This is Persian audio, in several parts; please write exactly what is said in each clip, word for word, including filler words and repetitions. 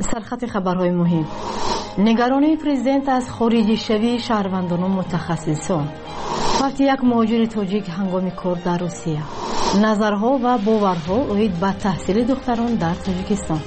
سرخط خبرهای مهم. نگرانی پرزیدنت از خارجی شوی شهروندان و متخصصان. فوت یک مهاجر تاجیک هنگام کار در روسیه. نظرها و باورها اوید به تحصیل دختران در تاجیکستان.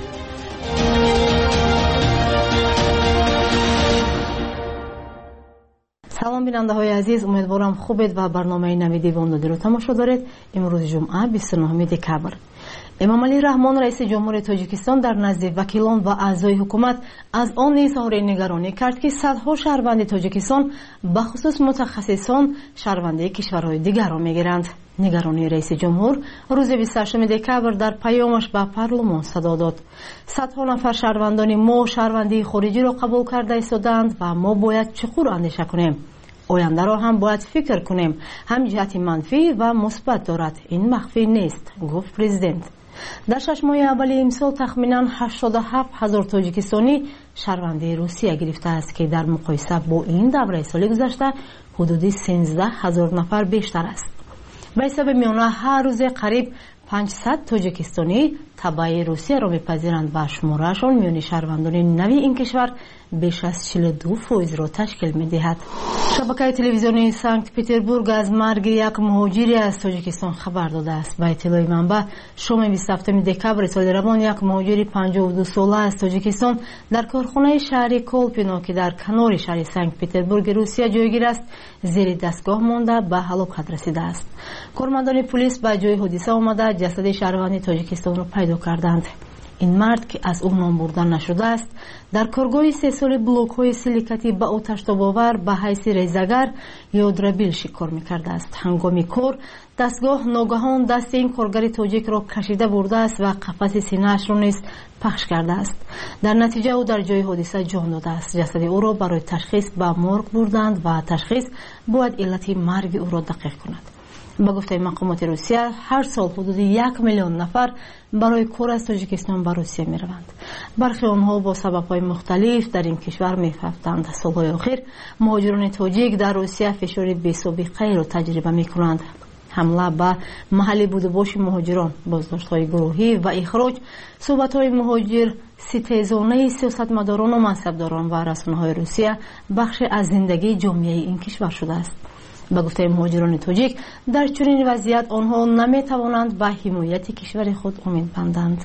سلام بیننده های عزیز، امیدوارم خوبید و برنامه نویدی و امدادی رو تماشا دارید. امروز جمعه بیست و نهم دکبر. امامعلی رحمان رئیس جمهور تاجیکستان در نزد وکیلان و اعضای حکومت از آن اظهار نگرانی کرد که صدها شهروند تاجیکستان به خصوص متخصصان شهروندی کشورهای دیگر را میگیرند. نگرانی رئیس جمهور روز بیست و هشتم دکبر در پیامش به پارلمان صدا داد. صدها نفر شهروندان ما شهروندی خارجی را قبول کرده ایستادند و ما باید چقدر اندیشه کنیم. آینده را هم باید فکر کنیم. هم جهت منفی و مثبت دارد، این مخفی نیست، گفت پرزیدنت. در شش ماه اولی امسال تخمینا هشتاد و هفت هزار تاجیکستانی شهروندی روسیه گرفته است که در مقایسه با این دوره سال گذشته حدود سیزده هزار نفر بیشتر است. به حساب میانه هر روز قریب پانصد تاجیکستانی تبع روسیه را میپذیرند و شمارهشان میان شهروندان نوی این کشور بیش از چهل و دو فیصد را تشکیل میدهد. شبکه تلویزیونی سنت پترزبورگ از مرگ یک مهاجری از تاجیکستان خبر داده است. به اطلاع منبع شام بیست و هفتم دکبر سال روان یک مهاجر پنجاه و دو ساله از تاجیکستان در کارخانه شهری کولپینو که در کنار شهر سنت پترزبورگ روسیه جایگیر است زیر دستگاه مانده به هلاکت رسیده است. کارمندان پلیس به جای حادثه آمده جسد شهروند تاجیکستان را پیدا کردند. این مرد که از او نام برده نشده است در کارگاه سه سال بلوک های سیلیکاتی به آتش تاب‌آور به حیث ریزگر یا دربیل کار میکرده است. هنگام کار دستگاه ناگهان دست این کارگر تاجیک را کشیده برده است و قفس سینه‌اش را نیز پخش کرده است. در نتیجه او در جای حادثه جان داده است. جسد او را برای تشخیص به مورگ بردند و تشخیص باید علت مرگ او را دقیق کند. با گفته مقامات روسیه هر سال حدود یک میلیون نفر برای کار از تاجیکستان به روسیه می روند. برخی آنها با سبب‌های مختلف در این کشور می رفتند. سالهای اخیر مهاجران تاجیک در روسیه فشار بی‌سابقه‌ای را تجربه می کنند. حمله به محلی بودباش مهاجران، بازداشت‌های گروهی و اخراج، صحبت‌های مهاجر ستیزانه سیاستمداران و منصبداران و رسانه‌های روسیه بخش از زندگی جامعه این کشور شده است. به گفته مهاجران تاجیک در چنین وضعیت آنها نمی توانند به حمایت کشور خود امید بندند.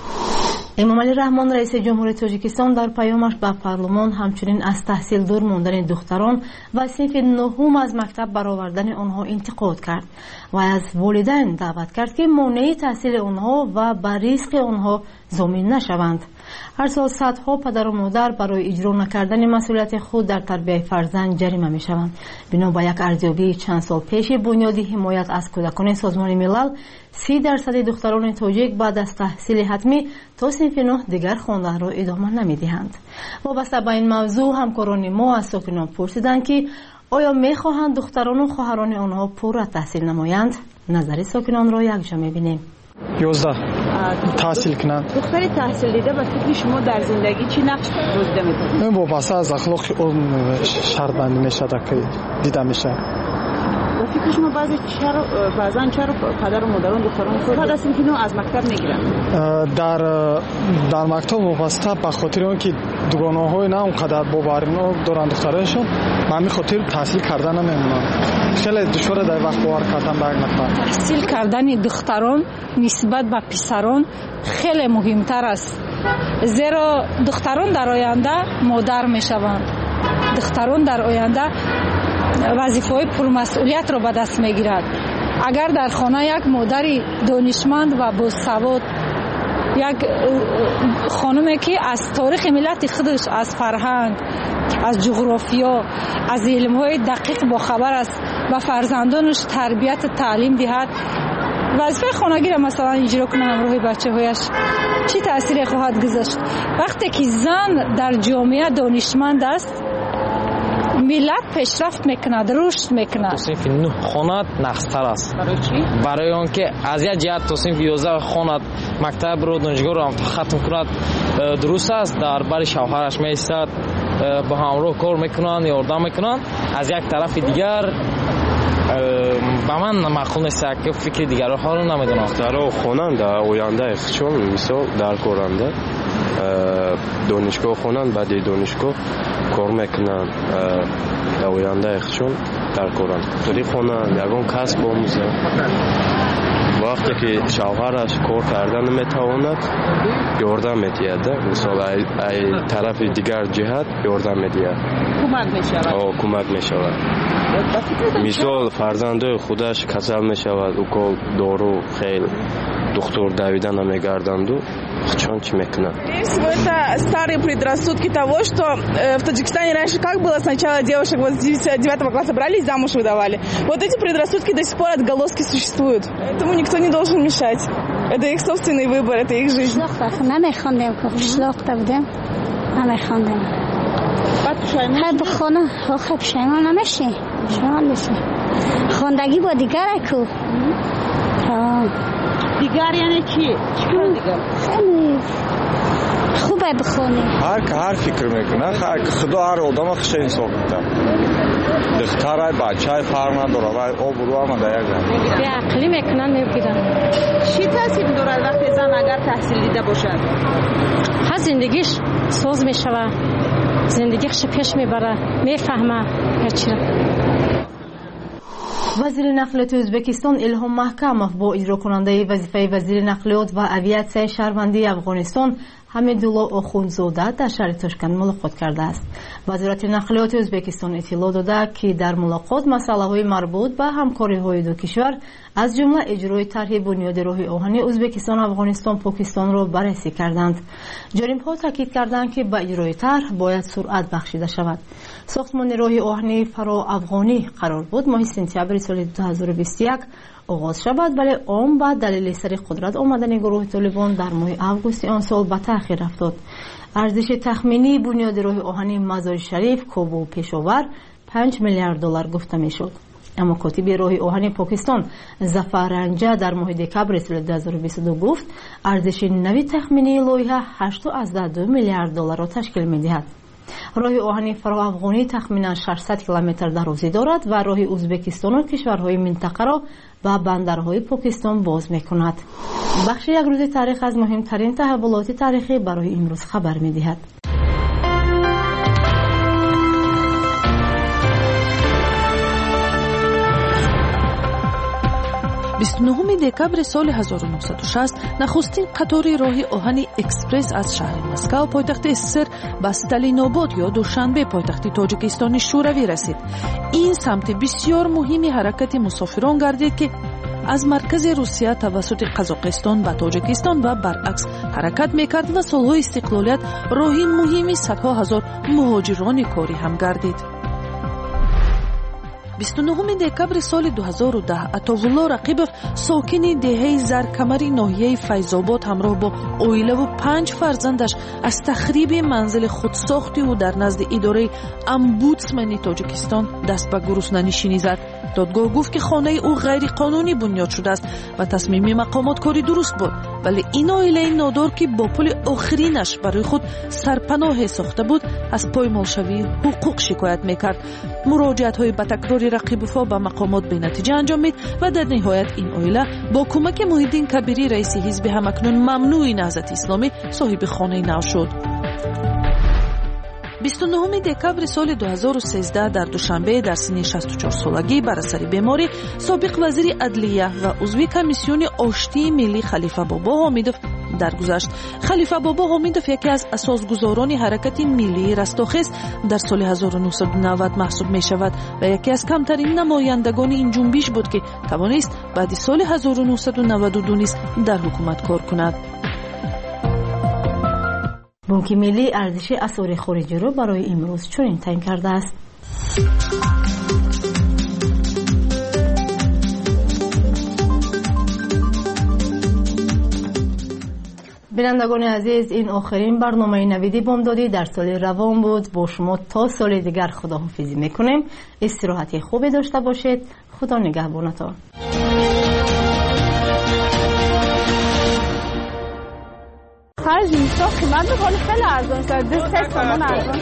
امامعلی رحمان رئیس جمهور تاجیکستان در پیامش به پارلمان همچنین از تحصیل دور ماندن دختران و صنف نهم از مکتب برآوردن آنها انتقاد کرد و از والدین دعوت کرد که مانع تحصیل آنها و به ریسک آنها ضامن نشوند. هر سال صدها پدر و مادر برای اجرا نکردن مسئولیت خود در تربیت فرزند جریمه می شوند. بنا به یک ارزیابی چند سال پیش بنیاد حمایت از کودکان سازمان ملل، سی درصد دختران تاجیک بعد از تحصیل حتمی تا صنف نه دیگر خواندن را ادامه نمی دهند. وابسته به این موضوع همکاران ما از ساکنان پرسیدند که آیا می خواهند دختران و خواهران آنها پر تحصیل نمایند؟ نظر ساکنان را یکجا می بینیم. یازده تحصیل کنند. دختری تحصیل دیده و فکر شما در زندگی چی نقش بازی میکنه؟ این وابسته از اخلاق اون شرط بندی میشه که دیده میشه. و فکر شما بعضی چرا بعضن چرا پدر و مادران دختران خود بعد از اینکه اینو از مکتب میگیرن؟ در در مکتب وابسته به خاطر اینکه دوگانه‌های نه اونقدر باورینو دارن دخترانشون، من می خاطر تحصیل کردن نمیمونم. خیلی دشواره در وقت باور کردن به یک نفر. تحصیل کردن دختران نسبت به پسران خیلی مهمتر است، زیرا دختران در آینده مادر میشوند. دختران در آینده وظیفه‌های پرمسئولیت را به دست میگیرد. اگر در خانه یک مادری دانشمند و باسواد، یک خانمی که از تاریخ ملت خودش، از فرهنگ، از جغرافیا، از علم‌های دقیق با خبر است و فرزندانش تربیت تعلیم دهد، وظیفه خانگی را مثلا اجرا کنه همراه بچه‌هایش، چی تأثیری خواهد گذاشت؟ وقتی که زن در جامعه دانشمند است، ملت پیشرفت میکند، رشد میکند. صنف نه خواند نقص‌تر است. برای چی؟ برای آنکه از یک جهت تا صنف یازده خواند، مکتب رو دانشگاه رو هم ختم کند درست است، در بر شوهرش میایستد، با همراه کار میکنند، یاردم میکنند. از یک طرف دیگر با من معقول نیست که فکر دیگرها رو نمیدونم. دخترها خواننده آینده خودشون مثال در کننده دانشگاه خونن، بعد دانشگاه کار میکنن، آینده خودشون در کارن طوری خونن، یگان کسب آموزن. وقتی که شوهرش کار کردن نمیتواند یاردم میدهد، مثلا ای طرف دیگر جهت یاردم میدهد، کمک میشود. آه کمک میشود. مثال فرزند خودش کسل میشود، او که دارو خیلی دکتر دویدن نمیگردند و чём чмекна. Всего это старые предрассудки того, что э, в Таджикистане раньше как было, сначала девушек вот с девятого класса брали и замуж выдавали. Вот эти предрассудки до сих пор отголоски существуют. Этому никто не должен мешать. Это их собственный выбор, это их жизнь. خواندگی با دیگره کو دیگر یعنی چی؟ چیکار دیگر؟ خیلی خوبه بخونی. هر که هر فکر میکنه، هر که خدا هر آدم خش انصاف میده. دخترای بچهای فرق نداره و آب رو هم در یک جا. به عقلی میکنن میگیرن. چی تاثیر دارد وقتی زن اگر تحصیل دیده باشد؟ ها زندگیش ساز میشوه، زندگیش پیش میبره، میفهمه هرچی. وزیر نقلیات ازبکستان الهام محکمов با اجرا کننده وظیفه وزیر نقلیات و اویاسیای شهروندی افغانستان حمیدالله آخوندزاده در شهر تاشکند ملاقات کرده است. وزارت نقلیات ازبکستان اطلاع داده که در ملاقات مسائل مربوط به همکاری‌های دو کشور از جمله اجرای طرح بنیاد راه آهنی ازبکستان افغانستان پاکستان را بررسی کردند. جانب‌ها تاکید کردند که به اجرای طرح باید سرعت بخشیده شود. ساختمان راه آهنی فرا افغانی قرار بود ماه سپتامبر سال دو هزار و بیست و یک آغاز شود، ولی آن به دلیل سر قدرت آمدن گروه طالبان در ماه آگوست آن سال به تأخیر افتاد. ارزش تخمینی بنیاد راه آهنی مزار شریف کوبو پشاور پنج میلیارد دلار گفته میشد. اما کاتب راه آهن پاکستان ظفر رنجه در ماه دکبر سال دو هزار و بیست و دو گفت ارزش نوی تخمینی لایحه هشت و دو میلیارد دلار را تشکیل می‌دهد. راه آهن فرا افغانی تخمینا ششصد کیلومتر درازی دارد و راه ازبکستان و کشورهای منطقه را به بندرهای پاکستان باز می‌کند. بخش یک روز تاریخ از مهمترین تحولات تاریخی برای امروز خبر می‌دهد. بیست و نهم دکبر سال هزار و نهصد و شصت نخستین قطار راه آهن اکسپرس از شهر مسکو پایتخت اسسر به استالیناباد یا دوشنبه پایتخت تاجیکستان شوروی رسید. این سمت بسیار مهمی حرکت مسافران گردید که از مرکز روسیه توسط قزاقستان به تاجیکستان و برعکس حرکت میکرد و سالهای استقلالیت راهی مهمی صدها هزار مهاجران کاری هم گردید. بیست و نهم دکبر سال دو هزار و ده عطاالله رقیبوف ساکن دهه زرکمری ناحیه فیض‌آباد همراه با اویله و پنج فرزندش از تخریب منزل خودساختی او در نزد اداره امبودسمن تاجیکستان دست به گروسنه‌نشینی زد. دادگاه گفت که خانه او غیر قانونی بنیاد شده است و تصمیم مقامات کاری درست بود، ولی این عائله نادار که با پول آخرینش برای خود سرپناه ساخته بود از پایمالشوی حقوق شکایت میکرد. مراجعت های به تکرار رقیبوفا به مقامات به نتیجه انجام مید و در نهایت این عائله با کمک محیدین کبیری رئیس حزب همکنون ممنوع نهضت اسلامی صاحب خانه نو شد. بیست و نهم دکبر سال دو هزار و سیزده در دوشنبه در سن شصت و چهار سالگی بر اثر بیماری سابق وزیر عدلیه و عضو کمیسیون آشتی ملی خلیفه بابا حمیدوف درگذشت. خلیفه بابا حمیدوف یکی از اساسگزاران حرکت ملی رستاخیز در سال هزار و نهصد و نود محسوب می شود و یکی از کمترین نمایندگان این جنبش بود که توانست بعد سال هزار و نهصد و نود و دو نیز در حکومت کار کند. بانک ملی ارزش اسعار خارجی را برای امروز چنین تعیین کرده است. بینندگان عزیز، این آخرین برنامه نویدی بامدادی در سال روان بود. با شما تا سال دیگر خداحافظی میکنیم. استراحتی خوبی داشته باشید. خدا نگهبانتان. خرج میشه قیمت حال خیلی ارزان شد. دست سامان ارزان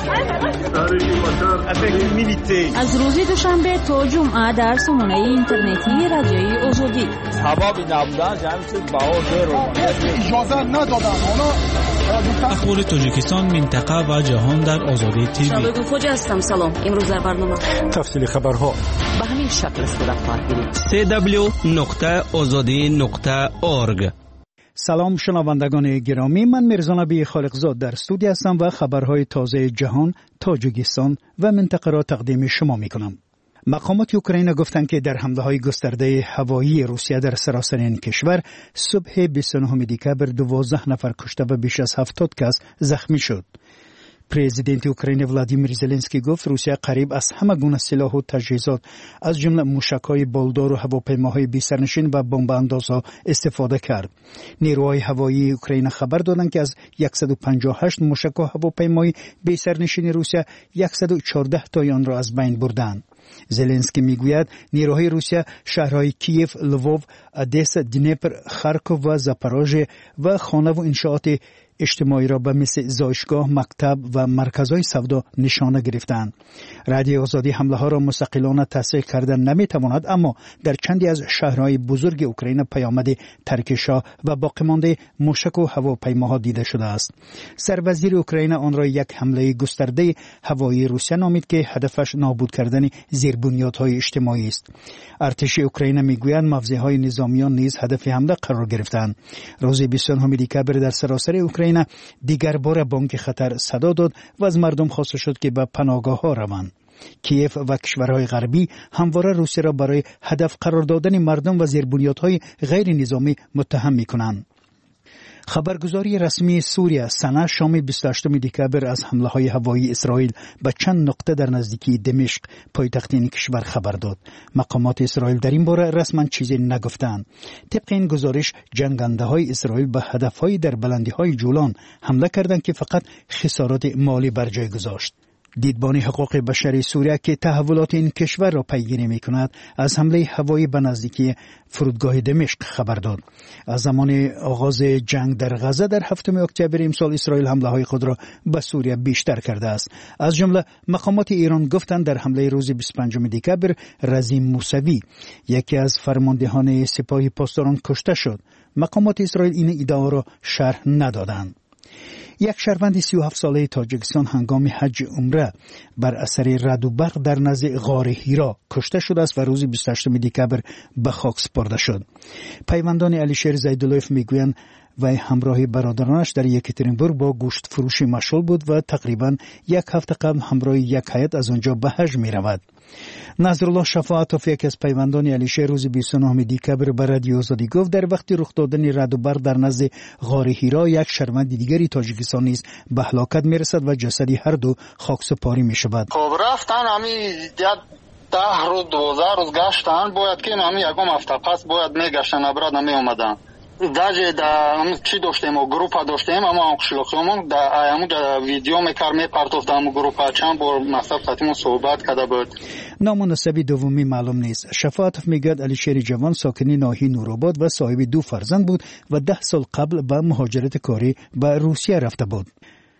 از روز دوشنبه تا جمعه در سامانه اینترنتی رادیوی آزادی سبب نبودن جمعی بهار رو اجازه ندادن اونا اخبار تاجیکستان، منطقه و جهان در آزادی تیوی. شبگون خوجا هستم. سلام. امروز در برنامه تفصیل خبرها به همین شکل است. در خواهد سی دبلیو نقطه آزادی نقطه اورگ. سلام شنوندگان گرامی، من میرزا نبی خالقزاد در استودیو هستم و خبرهای تازه جهان، تاجیکستان و منطقه را تقدیم شما میکنم. مقامات اوکراین گفتند که در حمله‌های گسترده هوایی روسیه در سراسر این کشور صبح بیست و نهم دکامبر دوازده نفر کشته و بیش از هفتاد کس زخمی شد. پرزیدنت اوکراین ولادیمیر زلنسکی گفت روسیه قریب از همه گونه سلاح و تجهیزات از جمله موشک‌های بالدار و هواپیماهای بی‌سرنشین و بمب‌اندازها استفاده کرد. نیروهای هوایی اوکراین خبر دادند که از صد و پنجاه و هشت موشک و هواپیمای بی‌سرنشین روسیه صد و چهارده تای آن را از بین بردند. زلنسکی میگوید نیروهای روسیه شهرهای کیف، لووو، ادسا، دنیپر، خارکوف و زاپاروژه و خانه و انشاءات اجتماعی را به مثل زایشگاه، مکتب و مرکزهای سودا نشانه گرفتند. رادیو آزادی حمله ها را مستقلانه تصحیح کردن نمیتواند، اما در چندی از شهرهای بزرگ اوکراین پیامد ترکشا و باقی مانده موشک و هواپیماها دیده شده است. سروزیر اوکراین آن را یک حمله گسترده هوایی روسیه نامید که هدفش نابود کردن زیربنیادهای اجتماعی است. ارتش اوکراین میگوید مفزعهای نظامیان نیز هدف حمله قرار گرفتند. روز بیست و نهم دکامبر در سراسر اوکراین دیگر بار بانک خطر صدا داد و از مردم خواسته شد که به پناهگاه ها روند. کیف و کشورهای غربی همواره روسیه را برای هدف قرار دادن مردم و زیربنیادهای غیر نظامی متهم می‌کنند. خبرگزاری رسمی سوریه سنا شام بیست و هشتم دکامبر از حمله‌های هوایی اسرائیل به چند نقطه در نزدیکی دمشق پایتخت این کشور خبر داد. مقامات اسرائیل در این باره رسما چیزی نگفتند. طبق این گزارش جنگنده‌های اسرائیل به هدف‌های در بلندی‌های جولان حمله کردند که فقط خسارات مالی بر جای گذاشت. دیدبان حقوق بشری سوریه که تحولات این کشور را پیگیری می‌کند از حمله هوایی به نزدیکی فرودگاه دمشق خبر داد. از زمان آغاز جنگ در غزه در هفتم اکتبر امسال اسرائیل حمله‌های خود را به سوریه بیشتر کرده است. از جمله مقامات ایران گفتند در حمله روز بیست و پنجم دکامبر رزیم موسوی یکی از فرماندهان سپاه پاسداران کشته شد. مقامات اسرائیل این ادعا را شرح ندادند. یک شهروند سی و هفت ساله تاجیکستان هنگام حج عمره بر اثر رعد و برق در نزد غار هیرا کشته شده است و روز بیست و هشتم دکامبر به خاک سپرده شد. پیوندان علیشیر زیدالویف میگویند و همراه برادرانش در یکاترینبورگ با گوشت فروشی مشغول بود و تقریبا یک هفته قبل همراه یک هیئت از آنجا به حج می رود. نظرالله شفاعتوف یکی از پیوندان علیشه روز بیست و نهم دکامبر به رادیو آزادی گفت در وقتی رخ دادن رعد و برق در نزد غار هیرا یک شهروند دیگری تاجیکستان نیز به هلاکت می رسد و جسدی هر دو خاکسپاری می شود. خب رفتن همین ده روز دوازده روز گشتن، باید که همین یکم هفته پس باید می گشتن ابراد نمی اومدن. даже да чи доштем группа доштем ама қишлоқимон да аяму да видео мекар мепартофт аму группа чанд бор масаб сатимон суҳбат карда буд. نام و نسبی دومی معلوم نیست. شفاعتوف میگوید علیشیر جوان ساکن ناحیه نورآباد و صاحب دو فرزند بود و ده سال قبل به مهاجرت کاری به روسیه رفته بود.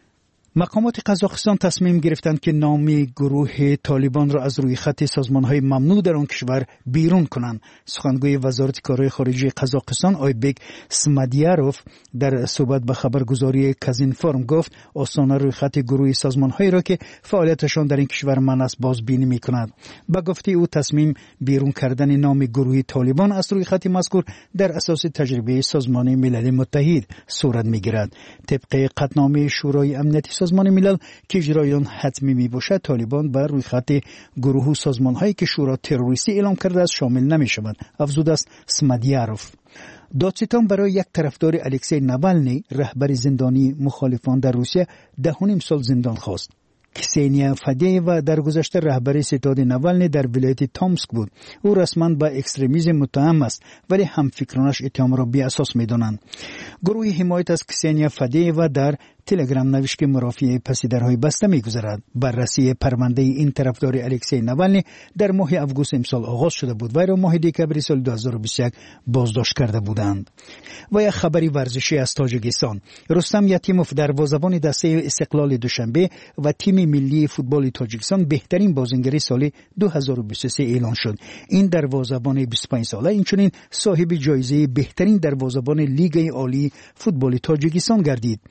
مقامات قزاقستان تصمیم گرفتند که نام گروه طالبان را از روی خط سازمان‌های ممنوع در آن کشور بیرون کنند. سخنگوی وزارت کارهای خارجه قزاقستان آیبک اسمدیاروف در صحبت به خبرگزاری کازینفارم گفت آستانه روی خط گروه سازمان‌هایی را که فعالیتشان در این کشور منع است بازبینی می‌کند. به گفته او تصمیم بیرون کردن نام گروه طالبان از روی خط مذکور در اساس تجربه سازمان ملل متحد صورت می‌گیرد. طبق قطعنامه شورای امنیتی سازمان ملل که اجرای آن حتمی می باشد، طالبان بر روی خط گروه و سازمان هایی که شورا تروریستی اعلام کرده است شامل نمی شود. افزود است اسمدیاروف. دادستان برای یک طرفدار الکسی ناوالنی رهبر زندانی مخالفان در روسیه ده و نیم سال زندان خواست. کسینیا فادییوا در گذشته رهبر ستاد ناوالنی در ولایت تومسک بود. او رسما به اکستریمیسم متهم است ولی همفکرانش اتهام را بی اساس می‌دانند. گروه حمایت از کسینیا فادییوا در تلگرام نوشت که مرافعه پسی درهای بسته می‌گذرد. بررسی پرونده این طرفدار الکسی ناوالنی در ماه آگوست امسال آغاز شده بود و را ماه دکامبر سال دو هزار و بیست و یک بازداشت کرده بودند. و یک خبری ورزشی از تاجیکستان. رستم یتیموف دروازه‌بان دسته استقلال دوشنبه و تیم ملی فوتبال تاجیکستان بهترین بازیگر سال دو هزار و بیست و سه اعلان شد. این دروازه‌بان بیست و پنج ساله اینچنین صاحب جایزه بهترین دروازه‌بان لیگ عالی فوتبال تاجیکستان گردید.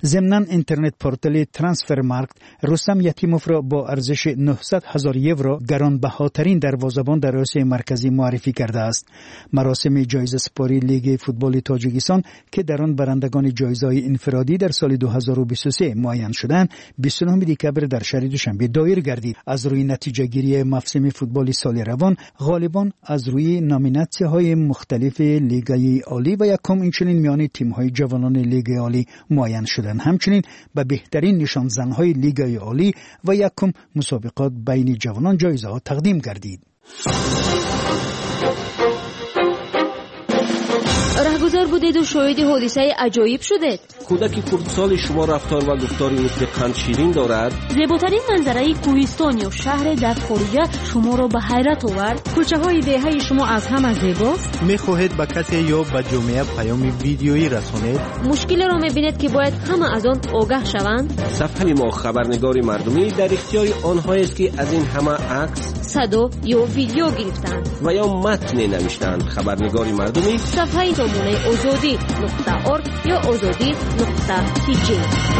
ضمن اینترنت پورتال ترانسفرمارکت رستم یتیموف را با ارزش نهصد هزار یورو گرانبهاترین دروازه‌بان در آسیای مرکزی معرفی کرده است. مراسم جایزه سپاری لیگ فوتبال تاجیکستان که در آن برندگان جایزه‌های انفرادی در سال دو هزار و بیست و سه معین شدند بیست و نه دکبر در شهر دوشنبه دایر گردید. از روی نتیجه گیری موسم فوتبال سال روان غالبان از روی نامیناسی‌های مختلف لیگ‌های عالی و یکم اینچنین میان تیم‌های جوانان لیگ عالی معین شدند. همچنین به بهترین نشان زن‌های لیگ عالی و یکم مسابقات بین جوانان جایزه‌ها تقدیم گردید. رهگذر بودید و شاهد حادثه عجایب شدید. کودک خردسال شما رفتار و گفتاری مثل قند شیرین دارد. زیباترین منظره کوهستان یا شهر در خارجه شما را به حیرت آورد. کوچه های دهه شما از همه زیباست. میخواهید به کسی یا به جامعه پیام ویدیویی رسانید. مشکلی را میبینید که باید همه از آن آگاه شوند. صفحه ما خبرنگاری مردمی در اختیار آنهایی است که از این همه عکس، صدا یا ویدیو گرفتند و یا متن نوشتند. خبرنگاری مردمی صفحه نمونه آزادی نقطه ارگ یا آزادی نقطه تی جی.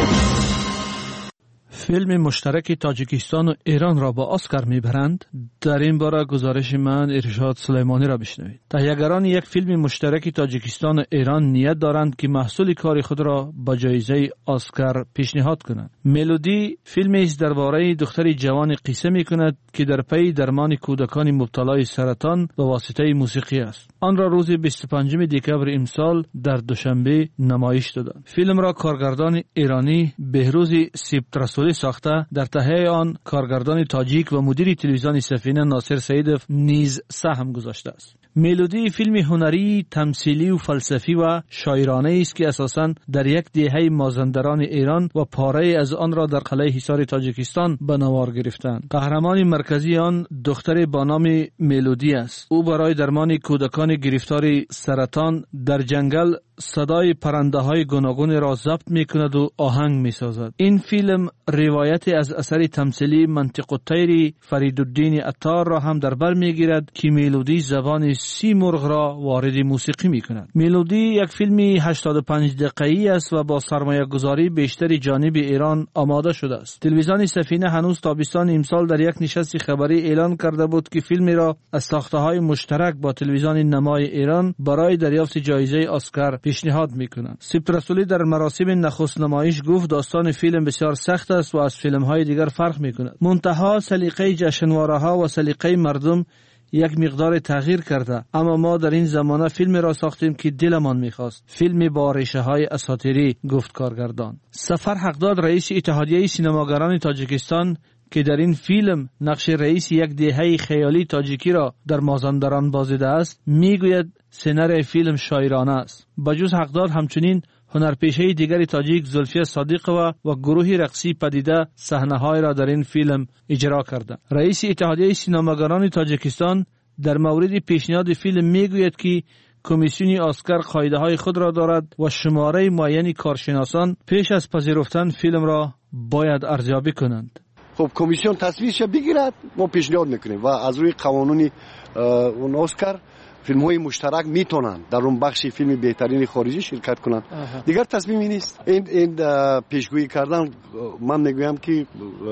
فیلم مشترک تاجیکستان و ایران را با اسکار میبرند. در این باره گزارش من ارشاد سلیمانی را بشنوید. تهیه‌گران یک فیلم مشترک تاجیکستان و ایران نیت دارند که محصول کار خود را با جایزه اسکار پیشنهاد کنند. ملودی فیلمی است درباره دختری جوان قصه میکند که در پی درمان کودکان مبتلای سرطان به واسطه موسیقی است. آن را روز بیست و پنجم دکبر امسال در دوشنبه نمایش دادند. فیلم را کارگردان ایرانی بهروز سیبترسولی ساخته. در تهیه آن کارگردان تاجیک و مدیر تلویزیون سفینه ناصر سیدف نیز سهم گذاشته است. ملودی فیلم هنری، تمثیلی و فلسفی و شاعرانه است که اساساً در یک دهه مازندران ایران و پاره از آن را در قلعه حصار تاجیکستان به نوار گرفتند. قهرمان مرکزی آن دختر با نام ملودی است. او برای درمان کودکان گرفتار سرطان در جنگل صدای پرنده های گوناگون را ضبط می کند و آهنگ می سازد. این فیلم روایت از اثر تمثیلی منطق الطیر فریدالدین عطار را هم در بر می گیرد که ملودی زبان سی مرغ را وارد موسیقی می کند. ملودی یک فیلم هشتاد و پنج دقیقه‌ای است و با سرمایه گذاری بیشتر جانب ایران آماده شده است. تلویزیون سفینه هنوز تابستان امسال در یک نشست خبری اعلان کرده بود که فیلم را از ساخته‌های مشترک با تلویزیون نمای ایران برای دریافت جایزه اسکار پیشنهاد میکنند. سیبترسولی در مراسم نخست نمایش گفت داستان فیلم بسیار سخت است و از فیلم‌های دیگر فرق میکند. منتها سلیقه جشنواره‌ها و سلیقه مردم یک مقدار تغییر کرده، اما ما در این زمانه فیلم را ساختیم که دلمان میخواست. فیلم با ریشه‌های اساطیری، گفت کارگردان. سفر حقداد رئیس اتحادیه سینماگران تاجیکستان که در این فیلم نقش رئیس یک دهه خیالی تاجیکی را در مازندران بازیده است، میگوید سناریوی فیلم شاعرانه است. بجز حقداد همچنین هنرپیشه دیگر تاجیک زلفیه صادقова و گروه رقصی پدیده صحنه‌های را در این فیلم اجرا کرده. رئیس اتحادیه سینماگران تاجیکستان در مورد پیشنهاد فیلم میگوید که کمیسیون اسکار قاعده‌های خود را دارد و شماره معینی کارشناسان پیش از پذیرفتن فیلم را باید ارزیابی کنند. خب کمیسیون تصویرش بگیرد، ما پیشنهاد میکنیم و از روی قانونی اون اسکار فیلم های مشترک میتونن در اون بخش فیلم بهترین خارجی شرکت کنند. دیگر تصمیمی نیست. این این پیشگویی کردن من میگویم که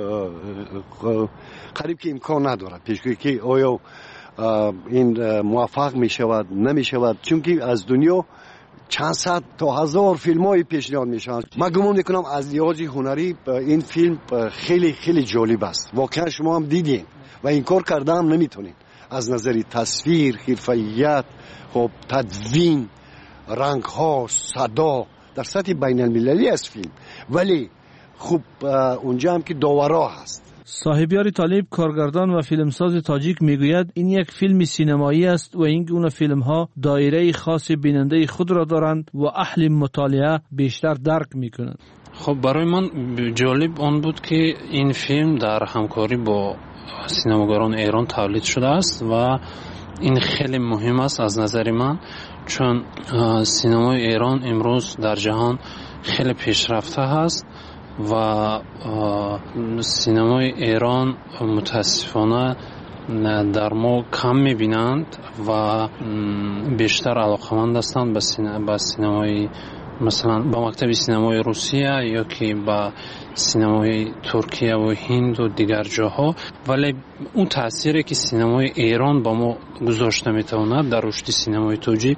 قریب که امکان ندارد پیشگویی که آیا این موفق میشود نمیشود، چون که از دنیا چند صد تا هزار فیلم های پیشنهاد میشن. من گمان میکنم از لحاظ هنری این فیلم خیلی خیلی جالب است. واقعا شما هم دیدین و این کار کرده هم نمیتونین. از نظر تصویر، حرفیت، خب تدوین، رنگ ها، صدا در سطح بین المللی است فیلم، ولی خب اونجا هم که داورا هست. صاحبیار طالب کارگردان و فیلمساز تاجیک میگوید این یک فیلم سینمایی است و این گونه فیلم ها دایره خاص بیننده خود را دارند و اهل مطالعه بیشتر درک میکنند. خب برای من جالب آن بود که این فیلم در همکاری با سینماگران ایران تولید شده است و این خیلی مهم است از نظر من، چون سینمای ایران امروز در جهان خیلی پیشرفته است و سینمای ایران متاسفانه در ما کم میبینند و بیشتر علاقمند هستند به سینمای مثلا با مکتب سینمای روسیه یا که با سینمای ترکیه و هند و دیگر جاها، ولی اون تأثیری که سینمای ایران با ما گذاشته میتواند در رشد سینمای تاجیک،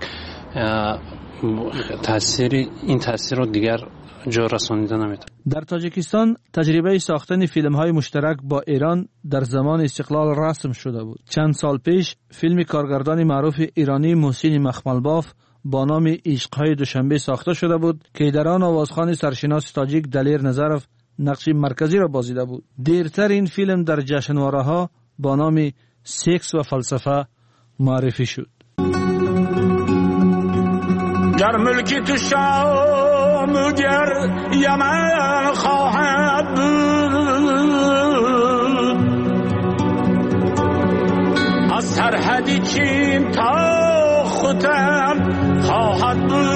تأثیری این تأثیر رو دیگر جا رسانیده نمیتونه. در تاجیکستان تجربه ساختن فیلم های مشترک با ایران در زمان استقلال رسم شده بود. چند سال پیش فیلم کارگردان معروف ایرانی محسن مخملباف با نام عشق‌های دوشنبه ساخته شده بود که در آن آوازخوان سرشناس تاجیک دلیر نظرف نقش مرکزی را بازیده بود. دیرتر این فیلم در جشنواره‌ها با نام سکس و فلسفه معرفی شد. گر ملکی تو شام گر یمن خواهد بود، از سرحدی چین تا ختن خواهد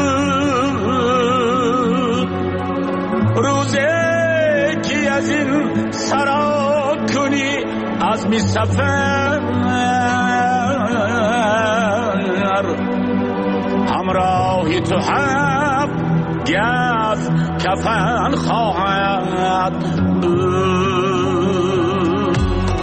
بود. روزی که از این سرا کنی از می سفر، همراهی تو هم گز کفن خواهد بود.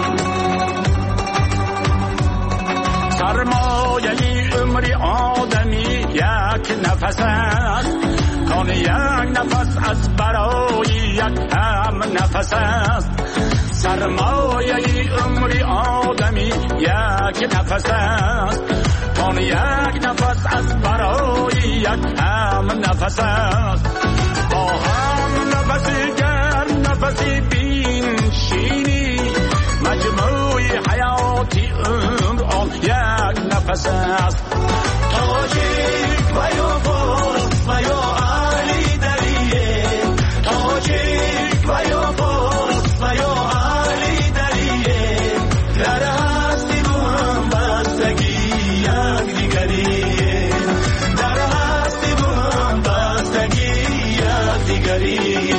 سرمایه عمری آدمی یک نفس است، کان یک نفس از برای یک هم نفس است. سرمایه عمری آدمی یک نفس است، کان یک نفس از برای یک هم نفس است. با هم نفسی گر نفسی بین شینی، مجموعی حیاتی عمر آن یک نفس است. تاجیک و یا فارس و یا علی دریه، تاجیک و یا فارس و یا علی دریه، در هستی و هم بستگی یک دیگریه، در هستی و هم بستگی یک دیگریه.